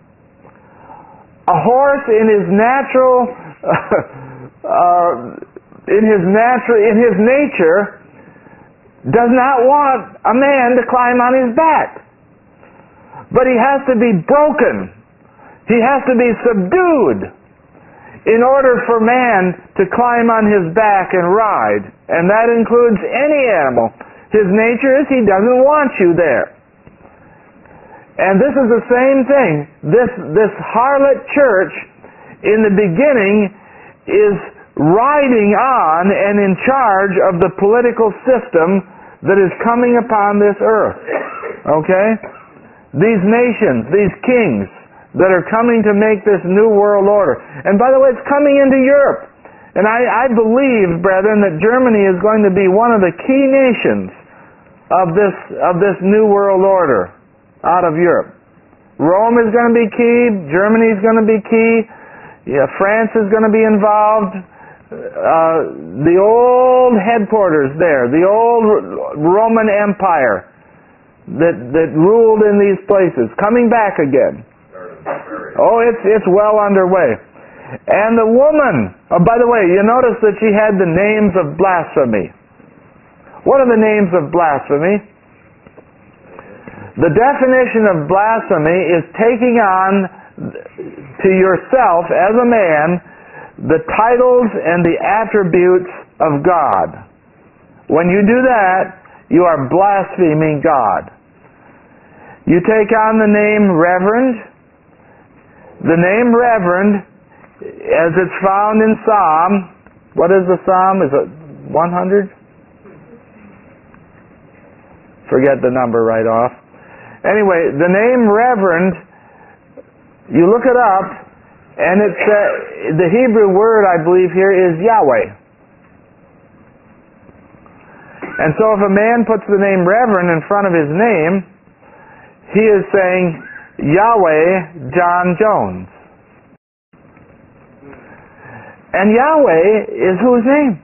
A horse in his natural uh, in his natural in his nature does not want a man to climb on his back. But he has to be broken. He has to be subdued in order for man to climb on his back and ride. And that includes any animal. His nature is he doesn't want you there. And this is the same thing. This, this harlot church in the beginning is riding on and in charge of the political system that is coming upon this earth. Okay? These nations, these kings that are coming to make this new world order. And by the way, it's coming into Europe. And I, I believe, brethren, that Germany is going to be one of the key nations of this, of this new world order out of Europe. Rome is going to be key. Germany is going to be key. Yeah, France is going to be involved. Uh, the old headquarters there, the old Roman Empire that, that ruled in these places, coming back again. Oh, it's it's well underway. And the woman, oh, by the way, you notice that she had the names of blasphemy. What are the names of blasphemy? The definition of blasphemy is taking on to yourself as a man the titles and the attributes of God. When you do that, you are blaspheming God. You take on the name Reverend. The name Reverend, as it's found in Psalm, what is the Psalm? Is it one hundred? Forget the number right off. Anyway, the name Reverend, you look it up, and it's uh, the Hebrew word, I believe, here is Yahweh. And so if a man puts the name Reverend in front of his name, he is saying, Yahweh John Jones. And Yahweh is whose name?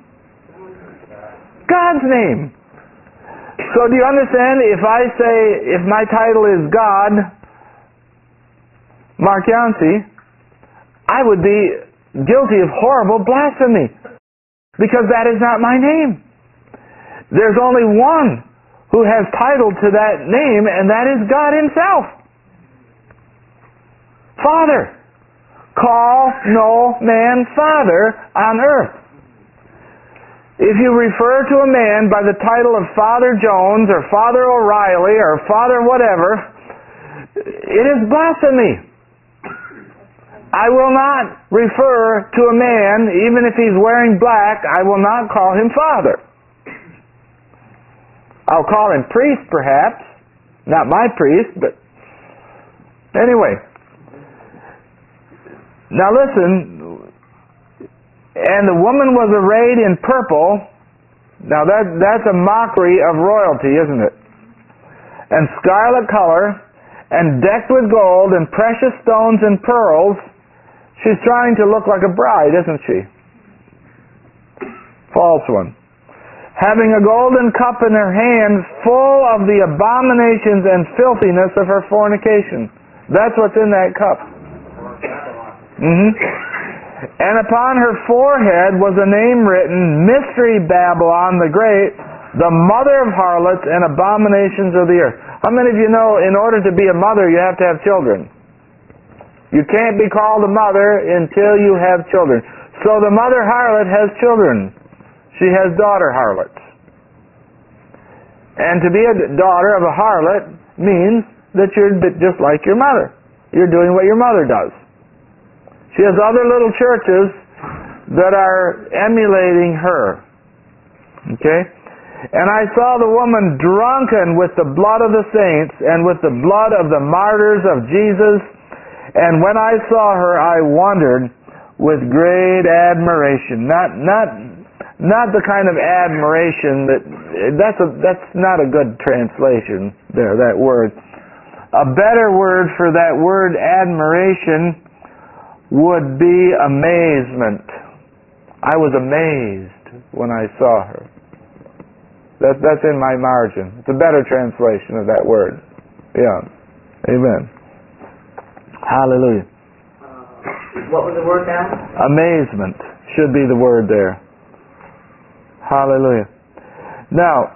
God's name. So do you understand? If I say, if my title is God, Mark Yancey, I would be guilty of horrible blasphemy. Because that is not my name. There's only one who has title to that name, and that is God Himself. Father. Call no man Father on earth. If you refer to a man by the title of Father Jones or Father O'Reilly or Father whatever, it is blasphemy. I will not refer to a man, even if he's wearing black, I will not call him Father. I'll call him priest, perhaps. Not my priest, but anyway. Now listen, and the woman was arrayed in purple. Now that that's a mockery of royalty, isn't it? And scarlet color, and decked with gold and precious stones and pearls. She's trying to look like a bride, isn't she? False one. Having a golden cup in her hand full of the abominations and filthiness of her fornication. That's what's in that cup. Mm-hmm. And upon her forehead was a name written, Mystery Babylon the Great, the mother of harlots and abominations of the earth. How many of you know in order to be a mother you have to have children? You can't be called a mother until you have children. So the mother harlot has children. She has daughter harlots. And to be a daughter of a harlot means that you're just like your mother. You're doing what your mother does. She has other little churches that are emulating her. Okay? And I saw the woman drunken with the blood of the saints and with the blood of the martyrs of Jesus. And when I saw her, I wondered with great admiration. Not, not, not the kind of admiration that that's a that's not a good translation there. That word. A better word for that word admiration would be amazement. I was amazed when I saw her. That, that's in my margin. It's a better translation of that word. Yeah. Amen. Hallelujah. Uh, what was the word now? Amazement should be the word there. Hallelujah. Now,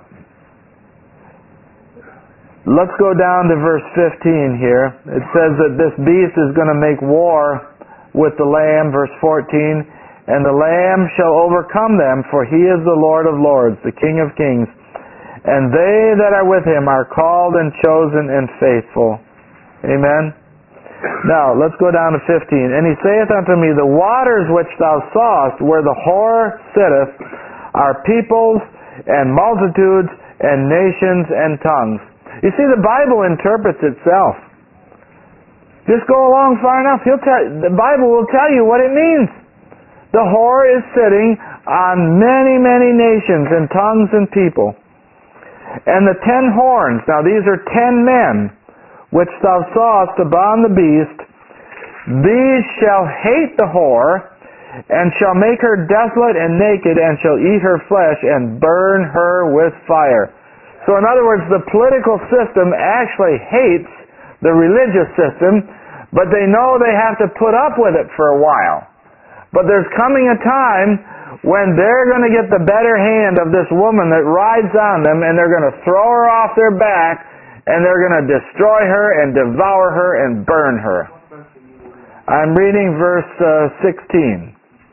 let's go down to verse fifteen here. It says that this beast is going to make war with the Lamb, verse fourteen, and the Lamb shall overcome them, for he is the Lord of lords, the King of kings, and they that are with him are called and chosen and faithful. Amen. Now, let's go down to fifteen. And he saith unto me, the waters which thou sawest, where the whore sitteth, are peoples and multitudes and nations and tongues. You see, the Bible interprets itself. Just go along far enough, he'll tell, the Bible will tell you what it means. The whore is sitting on many, many nations and tongues and people. And the ten horns, now these are ten men, which thou sawest upon the beast, these shall hate the whore, and shall make her desolate and naked, and shall eat her flesh, and burn her with fire. So in other words, the political system actually hates the religious system, but they know they have to put up with it for a while. But there's coming a time when they're going to get the better hand of this woman that rides on them, and they're going to throw her off their back, and they're going to destroy her and devour her and burn her. I'm reading verse uh, sixteen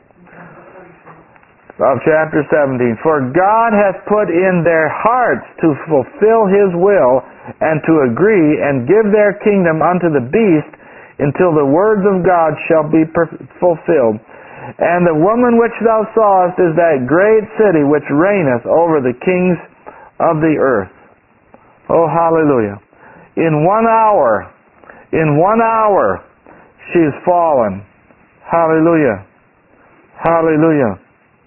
of chapter seventeen. For God hath put in their hearts to fulfill his will, and to agree, and give their kingdom unto the beast, until the words of God shall be per- fulfilled. And the woman which thou sawest is that great city which reigneth over the kings of the earth. Oh, hallelujah. In one hour, in one hour, she is fallen. Hallelujah. Hallelujah.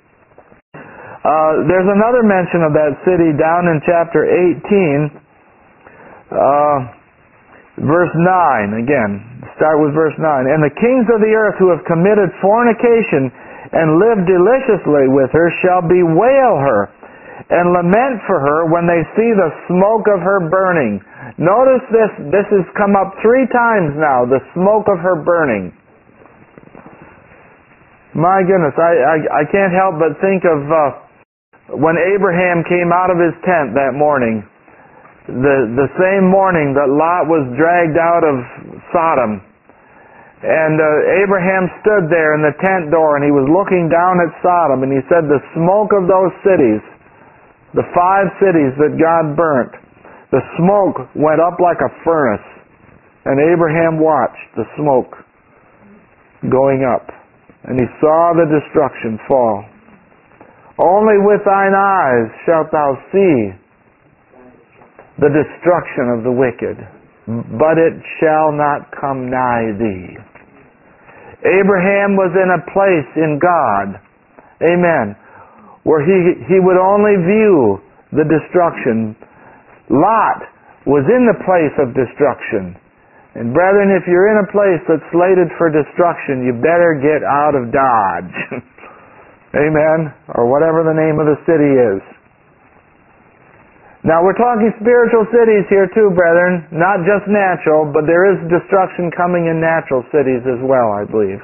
Uh, there's another mention of that city down in chapter eighteen. Uh, verse nine, again, start with verse nine. And the kings of the earth who have committed fornication and lived deliciously with her shall bewail her and lament for her when they see the smoke of her burning. Notice this, this has come up three times now, the smoke of her burning. My goodness, I, I, I can't help but think of uh, when Abraham came out of his tent that morning. The the same morning that Lot was dragged out of Sodom, And uh, Abraham stood there in the tent door, and he was looking down at Sodom, and he said, the smoke of those cities, the five cities that God burnt, the smoke went up like a furnace. And Abraham watched the smoke going up, and he saw the destruction fall. Only with thine eyes shalt thou see the destruction of the wicked, but it shall not come nigh thee. Abraham was in a place in God, amen, where he, he would only view the destruction. Lot was in the place of destruction. And brethren, if you're in a place that's slated for destruction, you better get out of Dodge. Amen? Or whatever the name of the city is. Now we're talking spiritual cities here too, brethren. Not just natural, but there is destruction coming in natural cities as well, I believe.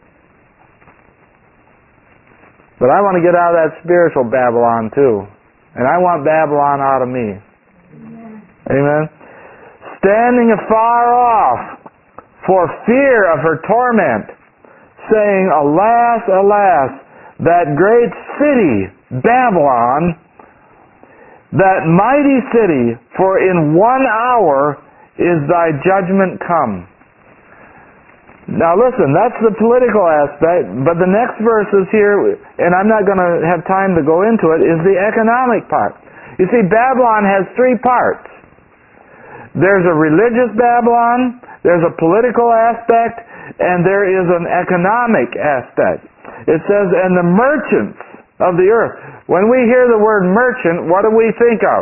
But I want to get out of that spiritual Babylon too. And I want Babylon out of me. Amen? Amen? Standing afar off for fear of her torment, saying, Alas, alas, that great city, Babylon, that mighty city, for in one hour is thy judgment come. Now listen, that's the political aspect, but the next verses here, and I'm not going to have time to go into it, is the economic part. You see, Babylon has three parts. There's a religious Babylon, there's a political aspect, and there is an economic aspect. It says, and the merchants of the earth. When we hear the word merchant, what do we think of?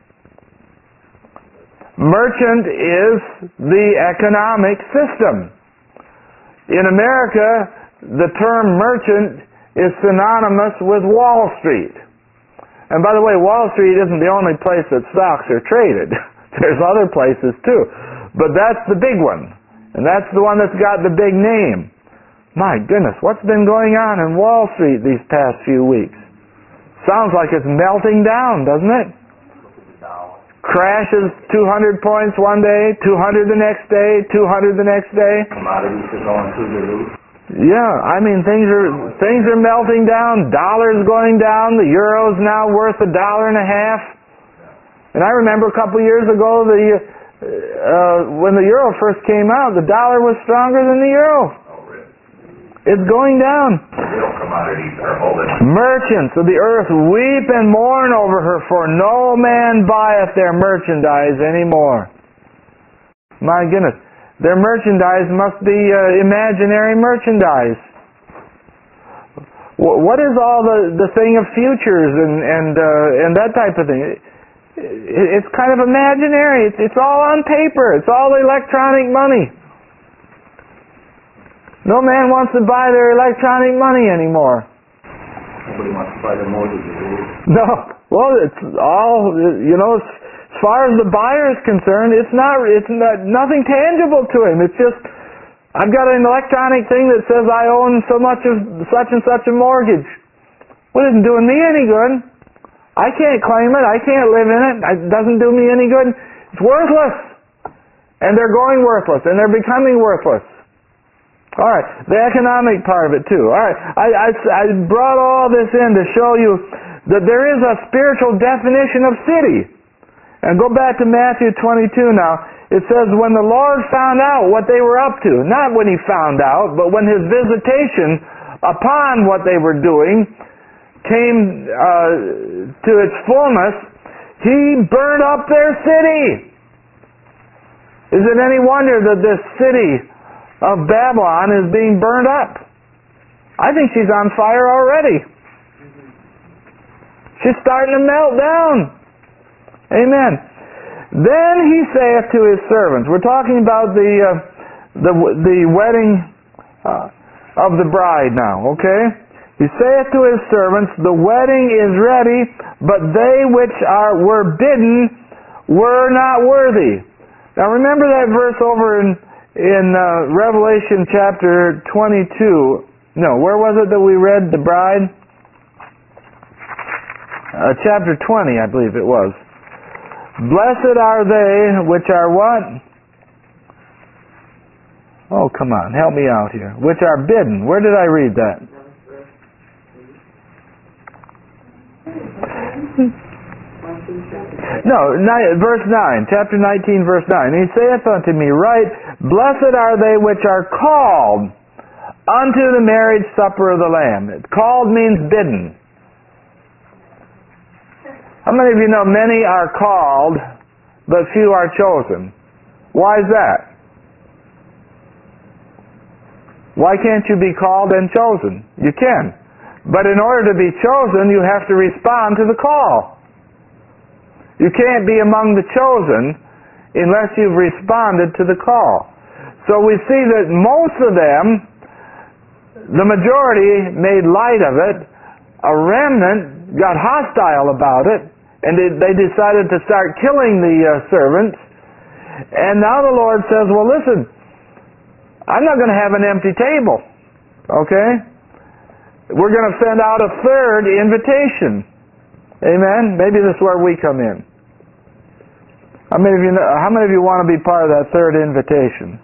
Merchant is the economic system. In America, the term merchant is synonymous with Wall Street. And by the way, Wall Street isn't the only place that stocks are traded. There's other places too. But that's the big one. And that's the one that's got the big name. My goodness, what's been going on in Wall Street these past few weeks? Sounds like it's melting down, doesn't it? Crashes two hundred points one day, two hundred the next day, two hundred the next day. Commodities are going through the roof. Yeah, I mean things are things are melting down. Dollar's going down. The euro's now worth a dollar and a half. And I remember a couple of years ago, the uh, when the euro first came out, the dollar was stronger than the euro. It's going down. Real commodities are holding. Merchants of the earth weep and mourn over her, for no man buyeth their merchandise anymore. My goodness. Their merchandise must be uh, imaginary merchandise. W- what is all the, the thing of futures and and uh, and that type of thing? It, it's kind of imaginary. It's, it's all on paper. It's all electronic money. No man wants to buy their electronic money anymore. Nobody wants to buy their mortgages. No. Well, it's all, you know, as far as the buyer is concerned, it's not, it's not, nothing tangible to him. It's just, I've got an electronic thing that says I own so much of such and such a mortgage. Well, it isn't doing me any good. I can't claim it. I can't live in it. It doesn't do me any good. It's worthless. And they're going worthless, and they're becoming worthless. All right, the economic part of it too. All right, I, I, I brought all this in to show you that there is a spiritual definition of city. And go back to Matthew twenty-two now. It says, when the Lord found out what they were up to, not when He found out, but when His visitation upon what they were doing came uh, to its fullness, He burned up their city. Is it any wonder that this city of Babylon is being burned up? I think she's on fire already. She's starting to melt down. Amen. Then he saith to his servants. We're talking about the uh, the the wedding uh, of the bride now. Okay. He saith to his servants, the wedding is ready, but they which are were bidden were not worthy. Now remember that verse over in In uh, Revelation chapter twenty-two, no, where was it that we read the bride? Uh, chapter twenty, I believe it was. Blessed are they which are what? Oh, come on, help me out here. Which are bidden. Where did I read that? No, ni- verse nine, chapter nineteen, verse nine. He saith unto me, Right, blessed are they which are called unto the marriage supper of the Lamb. Called means bidden. How many of you know many are called, but few are chosen? Why is that? Why can't you be called and chosen? You can. But in order to be chosen, you have to respond to the call. You can't be among the chosen unless you've responded to the call. So we see that most of them, the majority made light of it. A remnant got hostile about it, and they decided to start killing the uh, servants. And now the Lord says, well, listen, I'm not going to have an empty table. Okay? We're going to send out a third invitation. Amen? Maybe this is where we come in. How many of you know, how many of you want to be part of that third invitation?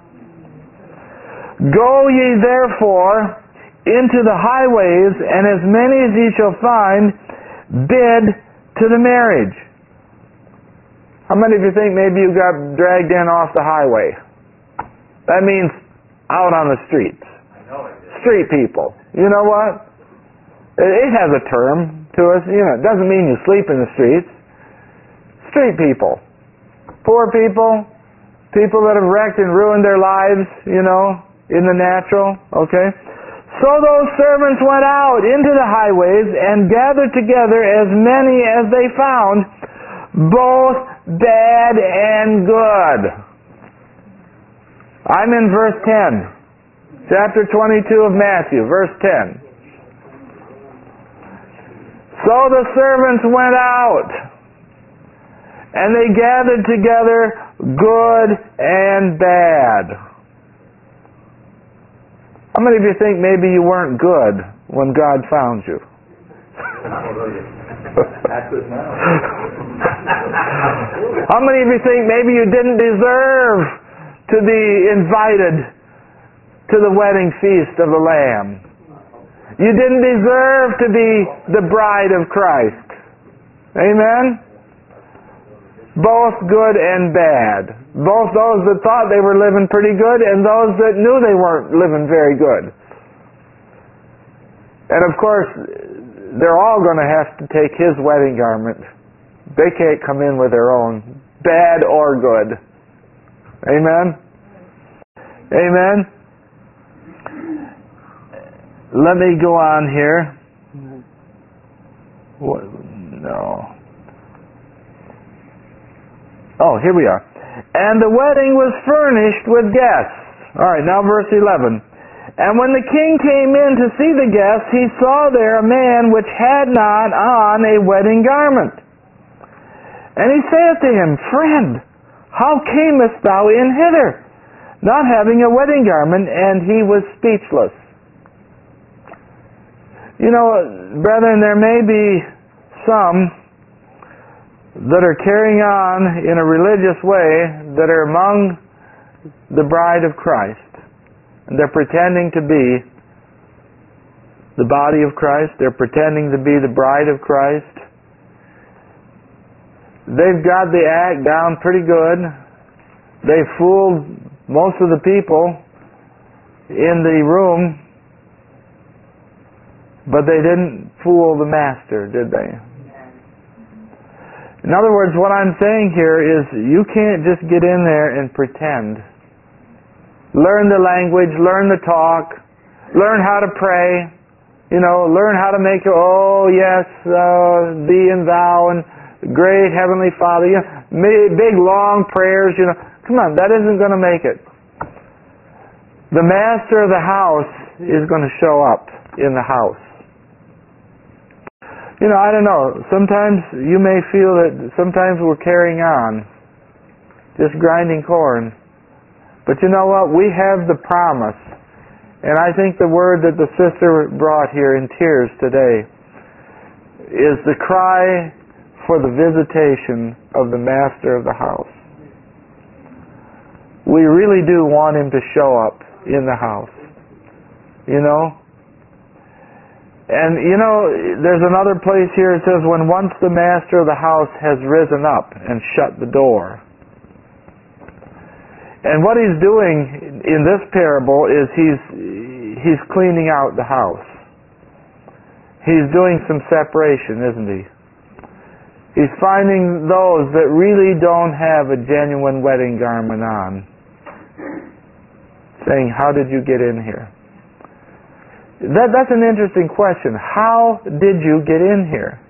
Go ye therefore into the highways, and as many as ye shall find, bid to the marriage. How many of you think maybe you got dragged in off the highway? That means out on the streets. Street people. You know what? It has a term to us. You know, it doesn't mean you sleep in the streets. Street people. Poor people. People that have wrecked and ruined their lives, you know, in the natural. Okay? So those servants went out into the highways and gathered together as many as they found, both bad and good. I'm in verse ten. Chapter twenty-two of Matthew, verse ten. So the servants went out, and they gathered together good and bad. How many of you think maybe you weren't good when God found you? How many of you think maybe you didn't deserve to be invited to the wedding feast of the Lamb? You didn't deserve to be the bride of Christ. Amen? Both good and bad. Both those that thought they were living pretty good and those that knew they weren't living very good. And of course, they're all going to have to take His wedding garment. They can't come in with their own, bad or good. Amen? Amen? Let me go on here. What? No. Oh, here we are. And the wedding was furnished with guests. All right, now verse eleven. And when the king came in to see the guests, he saw there a man which had not on a wedding garment. And he saith to him, Friend, how camest thou in hither, not having a wedding garment? And he was speechless. You know, brethren, there may be some that are carrying on in a religious way that are among the bride of Christ. And they're pretending to be the body of Christ. They're pretending to be the bride of Christ. They've got the act down pretty good. They've fooled most of the people in the room, but they didn't fool the master, did they? In other words, what I'm saying here is you can't just get in there and pretend. Learn the language, learn the talk, learn how to pray, you know, learn how to make, oh yes, uh, thee and thou, and great Heavenly Father, you know, big long prayers, you know. Come on, that isn't going to make it. The master of the house is going to show up in the house. You know, I don't know, sometimes you may feel that sometimes we're carrying on, just grinding corn. But you know what? We have the promise. And I think the word that the sister brought here in tears today is the cry for the visitation of the master of the house. We really do want him to show up in the house. You know? And, you know, there's another place here it says, when once the master of the house has risen up and shut the door. And what he's doing in this parable is he's he's cleaning out the house. He's doing some separation, isn't he? He's finding those that really don't have a genuine wedding garment on, saying, how did you get in here? That, that's an interesting question. How did you get in here?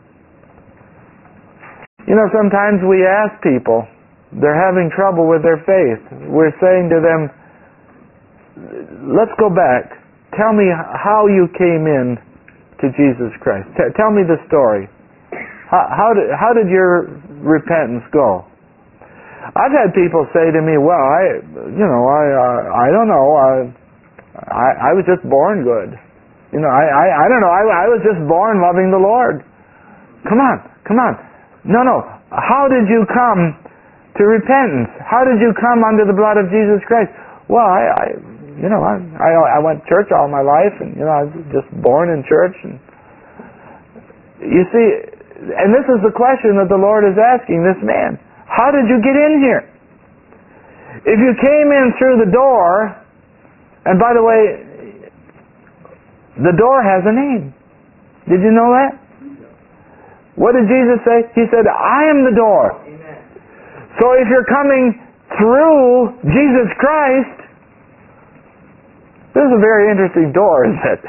You know, sometimes we ask people, they're having trouble with their faith. We're saying to them, let's go back. Tell me how you came in to Jesus Christ. T- tell me the story. How, how, did, how did your repentance go? I've had people say to me, well, I, you know, I, uh, I don't know. I, I, I was just born good. You know, I, I, I don't know. I, I was just born loving the Lord. Come on, come on. No, no. How did you come to repentance? How did you come under the blood of Jesus Christ? Well, I, I you know, I, I, I went to church all my life, and you know, I was just born in church. And you see, and this is the question that the Lord is asking this man: how did you get in here? If you came in through the door, and by the way, the door has a name. Did you know that? What did Jesus say? He said, I am the door. Amen. So if you're coming through Jesus Christ, this is a very interesting door, isn't it?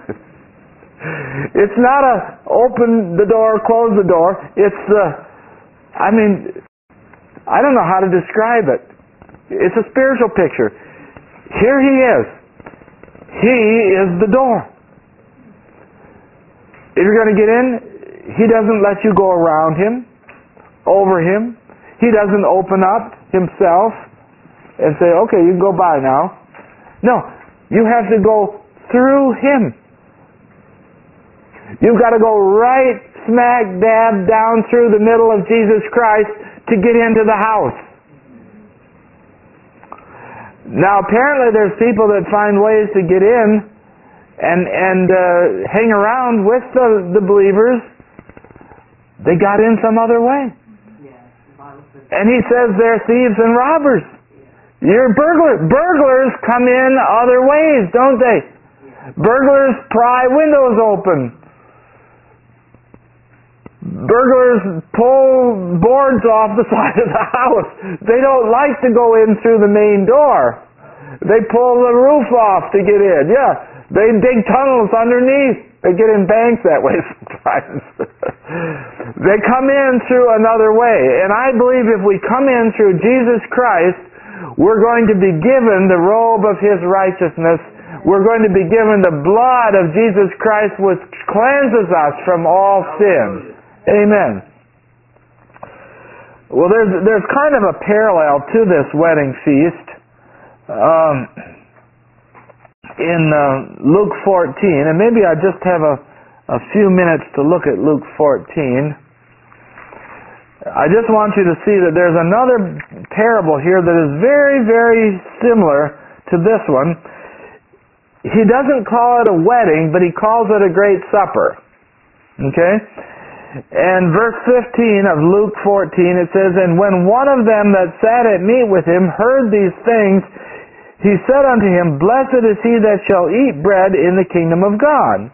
It's not a open the door, close the door. It's the, I mean, I don't know how to describe it. It's a spiritual picture. Here he is. He is the door. If you're going to get in, he doesn't let you go around him, over him. He doesn't open up himself and say, okay, you can go by now. No, you have to go through him. You've got to go right smack dab down through the middle of Jesus Christ to get into the house. Now, apparently there's people that find ways to get in and and uh, hang around with the, the believers. They got in some other way. And he says they're thieves and robbers. You're burglars. Burglars come in other ways, don't they? Burglars pry windows open. Burglars pull boards off the side of the house. They don't like to go in through the main door. They pull the roof off to get in. Yeah. They dig tunnels underneath. They get in banks that way sometimes. They come in through another way. And I believe if we come in through Jesus Christ, we're going to be given the robe of His righteousness. We're going to be given the blood of Jesus Christ, which cleanses us from all sin. Amen. Well, there's there's kind of a parallel to this wedding feast. Um... in uh, Luke fourteen, and maybe I just have a, a few minutes to look at Luke fourteen. I just want you to see that there's another parable here that is very, very similar to this one. He doesn't call it a wedding, but he calls it a great supper. Okay? And verse fifteen of Luke fourteen, it says, And when one of them that sat at meat with him heard these things, he said unto him, Blessed is he that shall eat bread in the kingdom of God.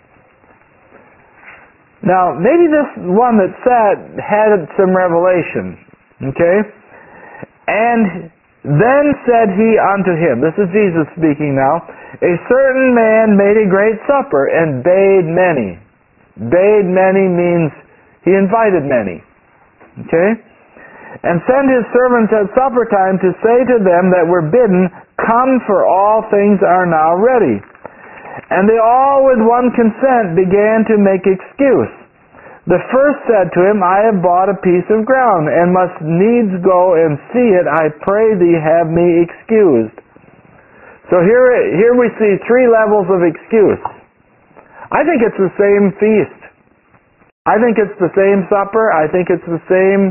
Now, maybe this one that sat had some revelation. Okay? And then said he unto him, this is Jesus speaking now, A certain man made a great supper and bade many. Bade many means he invited many. Okay? And sent his servants at supper time to say to them that were bidden, Come, for all things are now ready. And they all with one consent began to make excuse. The first said to him, I have bought a piece of ground, and must needs go and see it. I pray thee have me excused. So here, here we see three levels of excuse. I think it's the same feast. I think it's the same supper. I think it's the same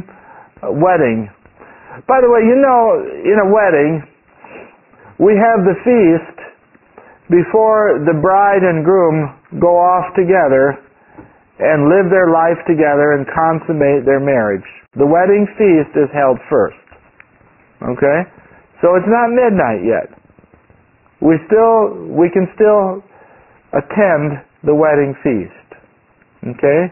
wedding. By the way, you know, in a wedding, we have the feast, before the bride and groom go off together and live their life together and consummate their marriage. The wedding feast is held first. Okay? So it's not midnight yet. We still, we can still attend the wedding feast. Okay?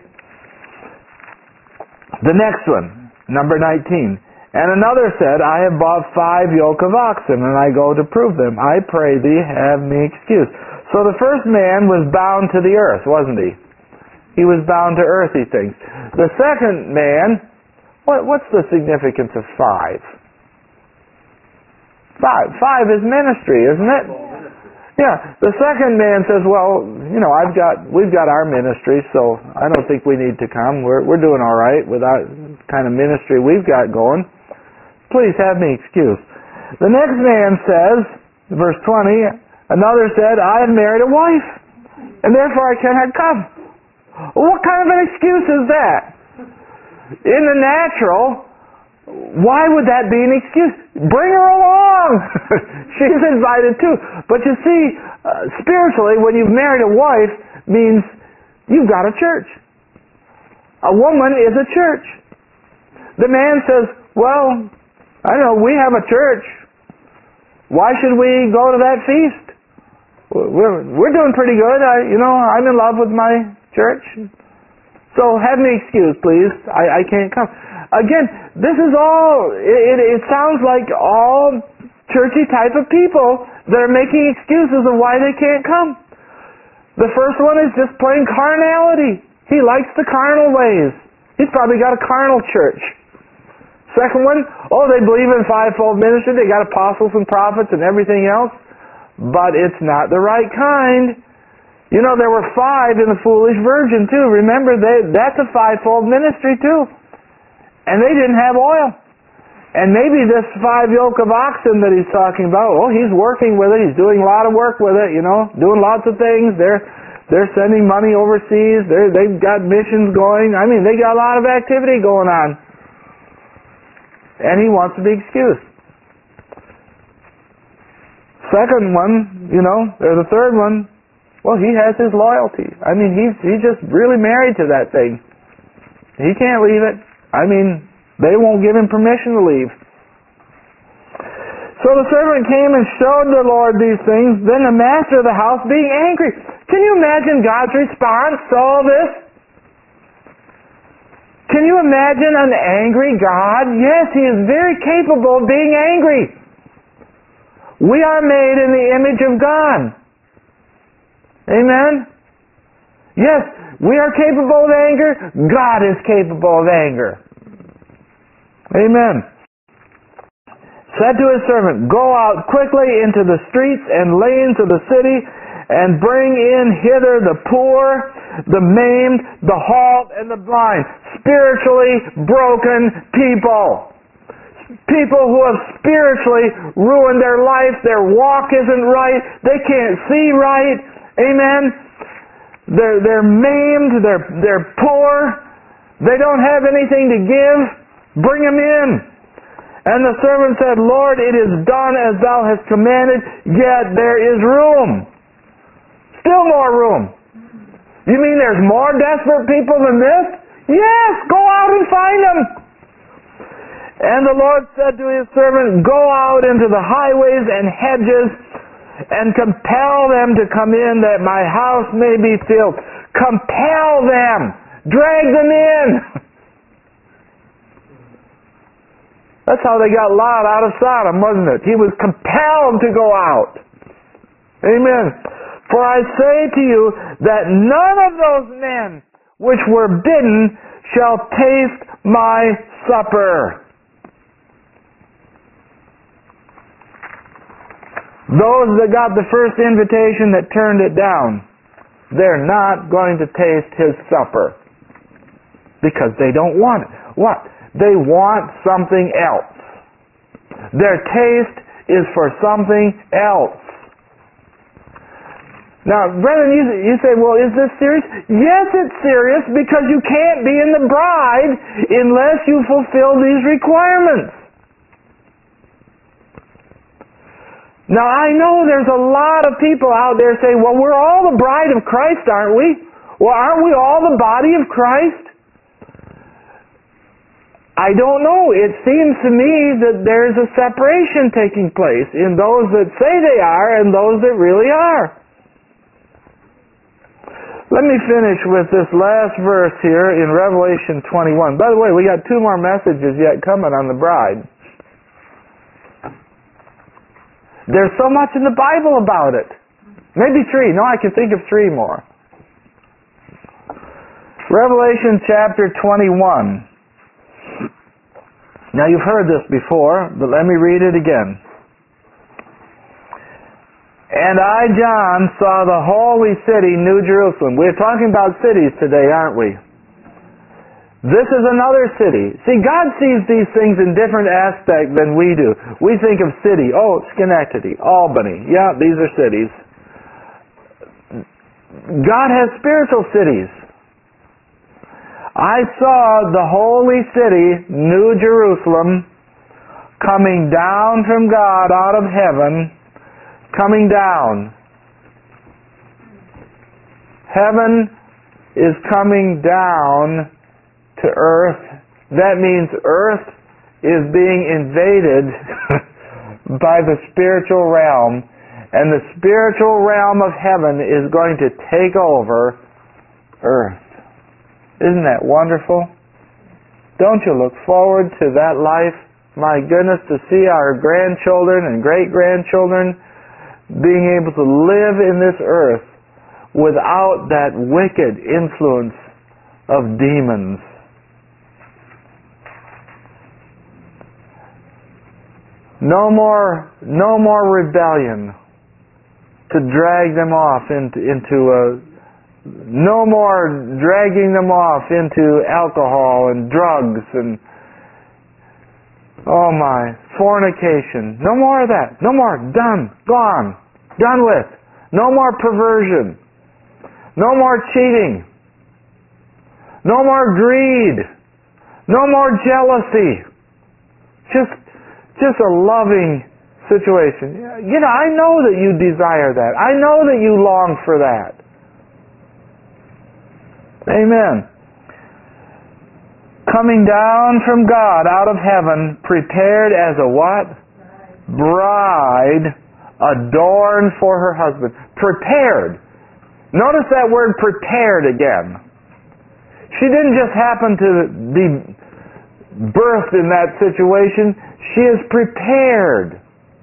The next one, number nineteen. And another said, I have bought five yoke of oxen, and I go to prove them. I pray thee, have me excuse. So the first man was bound to the earth, wasn't he? He was bound to earthy things. The second man, what, what's the significance of five? Five. Five is ministry, isn't it? Yeah. The second man says, well, you know, I've got, we've got our ministry, so I don't think we need to come. We're, we're doing all right with that kind of ministry we've got going. Please have me excused. The next man says, verse twenty, another said, I have married a wife, and therefore I cannot come. Well, what kind of an excuse is that? In the natural, why would that be an excuse? Bring her along! She's invited too. But you see, uh, spiritually, when you've married a wife, means you've got a church. A woman is a church. The man says, well, I know, we have a church. Why should we go to that feast? We're, we're doing pretty good. I, you know, I'm in love with my church. So have me excused, please. I, I can't come. Again, this is all, it, it, it sounds like all churchy type of people that are making excuses of why they can't come. The first one is just plain carnality. He likes the carnal ways. He's probably got a carnal church. Second one, oh, they believe in fivefold ministry. They got apostles and prophets and everything else. But it's not the right kind. You know, there were five in the foolish virgin too. Remember, they, that's a fivefold ministry too. And they didn't have oil. And maybe this five yoke of oxen that he's talking about, oh, he's working with it. He's doing a lot of work with it, you know, doing lots of things. They're they're sending money overseas. They're, they've got missions going. I mean, they got a lot of activity going on. And he wants to be excused. Second one, you know, or the third one, well, he has his loyalty. I mean, he's he's just really married to that thing. He can't leave it. I mean, they won't give him permission to leave. So the servant came and showed the Lord these things. Then the master of the house, being angry. Can you imagine God's response to all this? Can you imagine an angry God? Yes, He is very capable of being angry. We are made in the image of God. Amen? Yes, we are capable of anger. God is capable of anger. Amen. Said to his servant, go out quickly into the streets and lanes of the city and bring in hither the poor, the maimed, the halt, and the blind. Spiritually broken people. People who have spiritually ruined their life. Their walk isn't right. They can't see right. Amen. They're, they're maimed. They're, they're poor. They don't have anything to give. Bring them in. And the servant said, Lord, it is done as thou hast commanded, yet there is room. Still more room. You mean there's more desperate people than this? Yes, go out and find them. And the Lord said to his servant, go out into the highways and hedges and compel them to come in that my house may be filled. Compel them. Drag them in. That's how they got Lot out of Sodom, wasn't it? He was compelled to go out. Amen. For I say to you that none of those men which were bidden shall taste my supper. Those that got the first invitation that turned it down, they're not going to taste his supper. Because they don't want it. What? They want something else. Their taste is for something else. Now, brethren, you, you say, well, is this serious? Yes, it's serious because you can't be in the bride unless you fulfill these requirements. Now I know there's a lot of people out there saying, well, we're all the bride of Christ, aren't we? Well, aren't we all the body of Christ? I don't know. It seems to me that there's a separation taking place in those that say they are and those that really are. Let me finish with this last verse here in Revelation twenty-one. By the way, we got two more messages yet coming on the bride. There's so much in the Bible about it. Maybe three. No, I can think of three more. Revelation chapter twenty-one. Now you've heard this before, but let me read it again. And I, John, saw the holy city, New Jerusalem. We're talking about cities today, aren't we? This is another city. See, God sees these things in different aspects than we do. We think of city, oh, Schenectady, Albany. Yeah, these are cities. God has spiritual cities. I saw the holy city, New Jerusalem, coming down from God out of heaven, coming down. Heaven is coming down to earth. That means earth is being invaded by the spiritual realm, and the spiritual realm of heaven is going to take over earth. Isn't that wonderful? Don't you look forward to that life? My goodness, to see our grandchildren and great-grandchildren being able to live in this earth without that wicked influence of demons. No more, no more rebellion to drag them off into, into a, no more dragging them off into alcohol and drugs and, oh my, fornication. No more of that. No more. Done. Gone. Done with. No more perversion. No more cheating. No more greed. No more jealousy. Just, just a loving situation. You know, I know that you desire that. I know that you long for that. Amen. Coming down from God out of heaven, prepared as a what? Bride, adorned for her husband. Prepared. Notice that word prepared again. She didn't just happen to be birthed in that situation. She is prepared.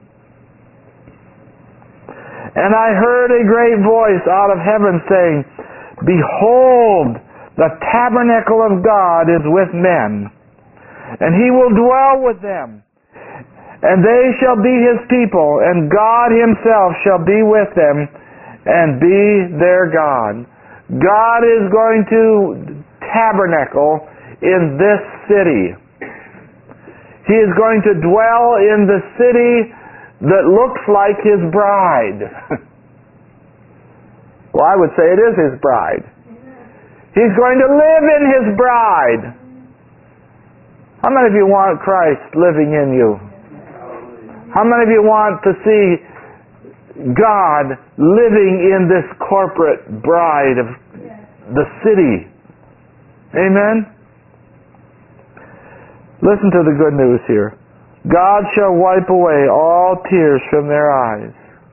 And I heard a great voice out of heaven saying, Behold, the tabernacle of God is with men, and He will dwell with them. And they shall be His people, and God Himself shall be with them, and be their God. God is going to tabernacle in this city. He is going to dwell in the city that looks like His bride. Well, I would say it is His bride. He's going to live in His bride. How many of you want Christ living in you? How many of you want to see God living in this corporate bride of the city? Amen? Listen to the good news here. God shall wipe away all tears from their eyes.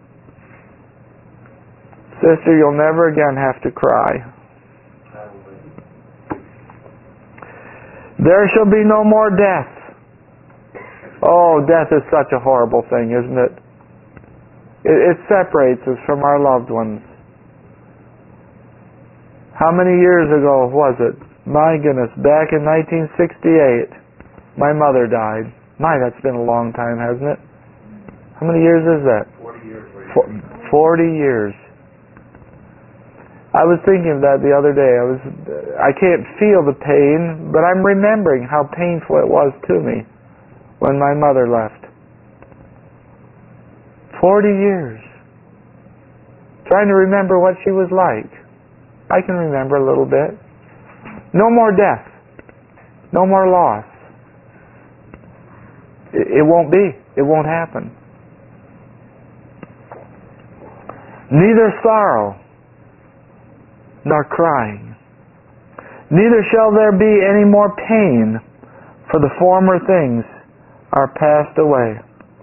Sister, you'll never again have to cry. There shall be no more death. Oh, death is such a horrible thing, isn't it? It, it separates us from our loved ones. How many years ago was it? My goodness, back in nineteen sixty-eight, my mother died. My, that's been a long time, hasn't it? How many years is that? Forty years. For, Forty years. I was thinking of that the other day. I was, I can't feel the pain, but I'm remembering how painful it was to me when my mother left. Forty years. Trying to remember what she was like. I can remember a little bit. No more death. No more loss. It, it won't be. It won't happen. neither sorrow nor crying. Neither shall there be any more pain, for the former things are passed away.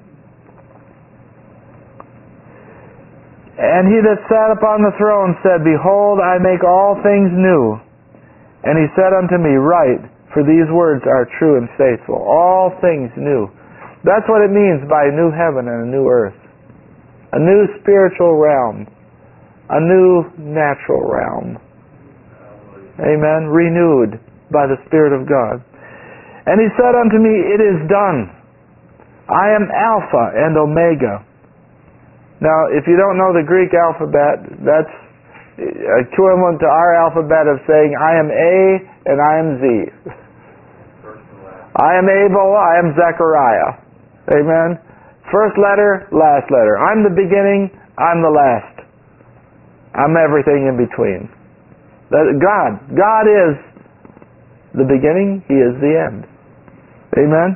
And he that sat upon the throne said, Behold, I make all things new. And he said unto me, Write, for these words are true and faithful. All things new. That's what it means by a new heaven and a new earth. A new spiritual realm. A new natural realm. Amen. Renewed by the Spirit of God. And he said unto me, It is done. I am Alpha and Omega. Now, if you don't know the Greek alphabet, that's equivalent to our alphabet of saying, I am A and I am Z. I am Abel, I am Zechariah. Amen. First letter, last letter. I'm the beginning, I'm the last. I'm everything in between. God. God is the beginning, He is the end. Amen.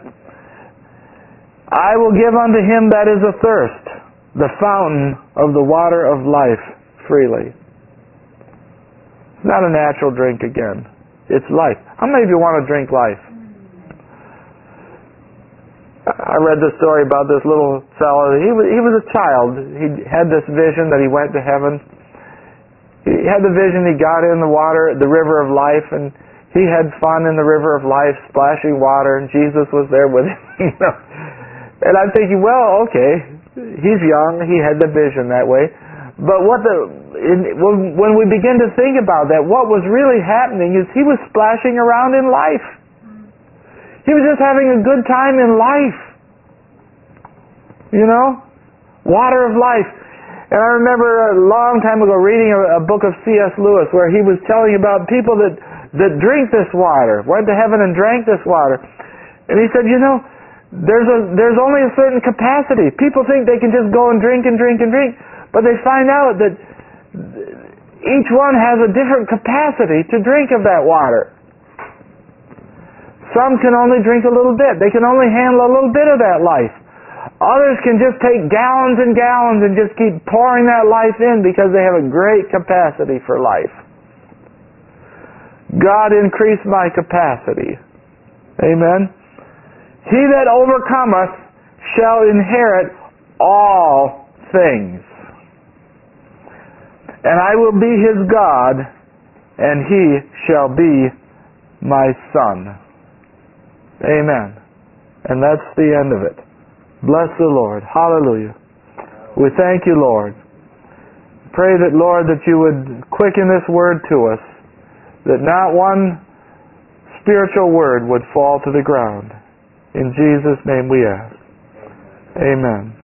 I will give unto him that is athirst the fountain of the water of life freely. It's not a natural drink again. It's life. How many of you want to drink life? I read the story about this little fellow. He was, he was a child. He had this vision that he went to heaven. He had the vision, he got in the water, the river of life, and he had fun in the river of life, splashing water, and Jesus was there with him. You know? And I'm thinking, well, okay, he's young, he had the vision that way. But what the in, when, when we begin to think about that, what was really happening is he was splashing around in life. He was just having a good time in life. You know? Water of life. And I remember a long time ago reading a, a book of C S Lewis where he was telling about people that, that drink this water, went to heaven and drank this water. And he said, you know, there's a there's only a certain capacity. People think they can just go and drink and drink and drink, but they find out that each one has a different capacity to drink of that water. Some can only drink a little bit. They can only handle a little bit of that life. Others can just take gallons and gallons and just keep pouring that life in because they have a great capacity for life. God increase my capacity. Amen. He that overcometh shall inherit all things. And I will be his God, and he shall be my son. Amen. And that's the end of it. Bless the Lord. Hallelujah. We thank you, Lord. Pray that, Lord, that you would quicken this word to us, that not one spiritual word would fall to the ground. In Jesus' name we ask. Amen.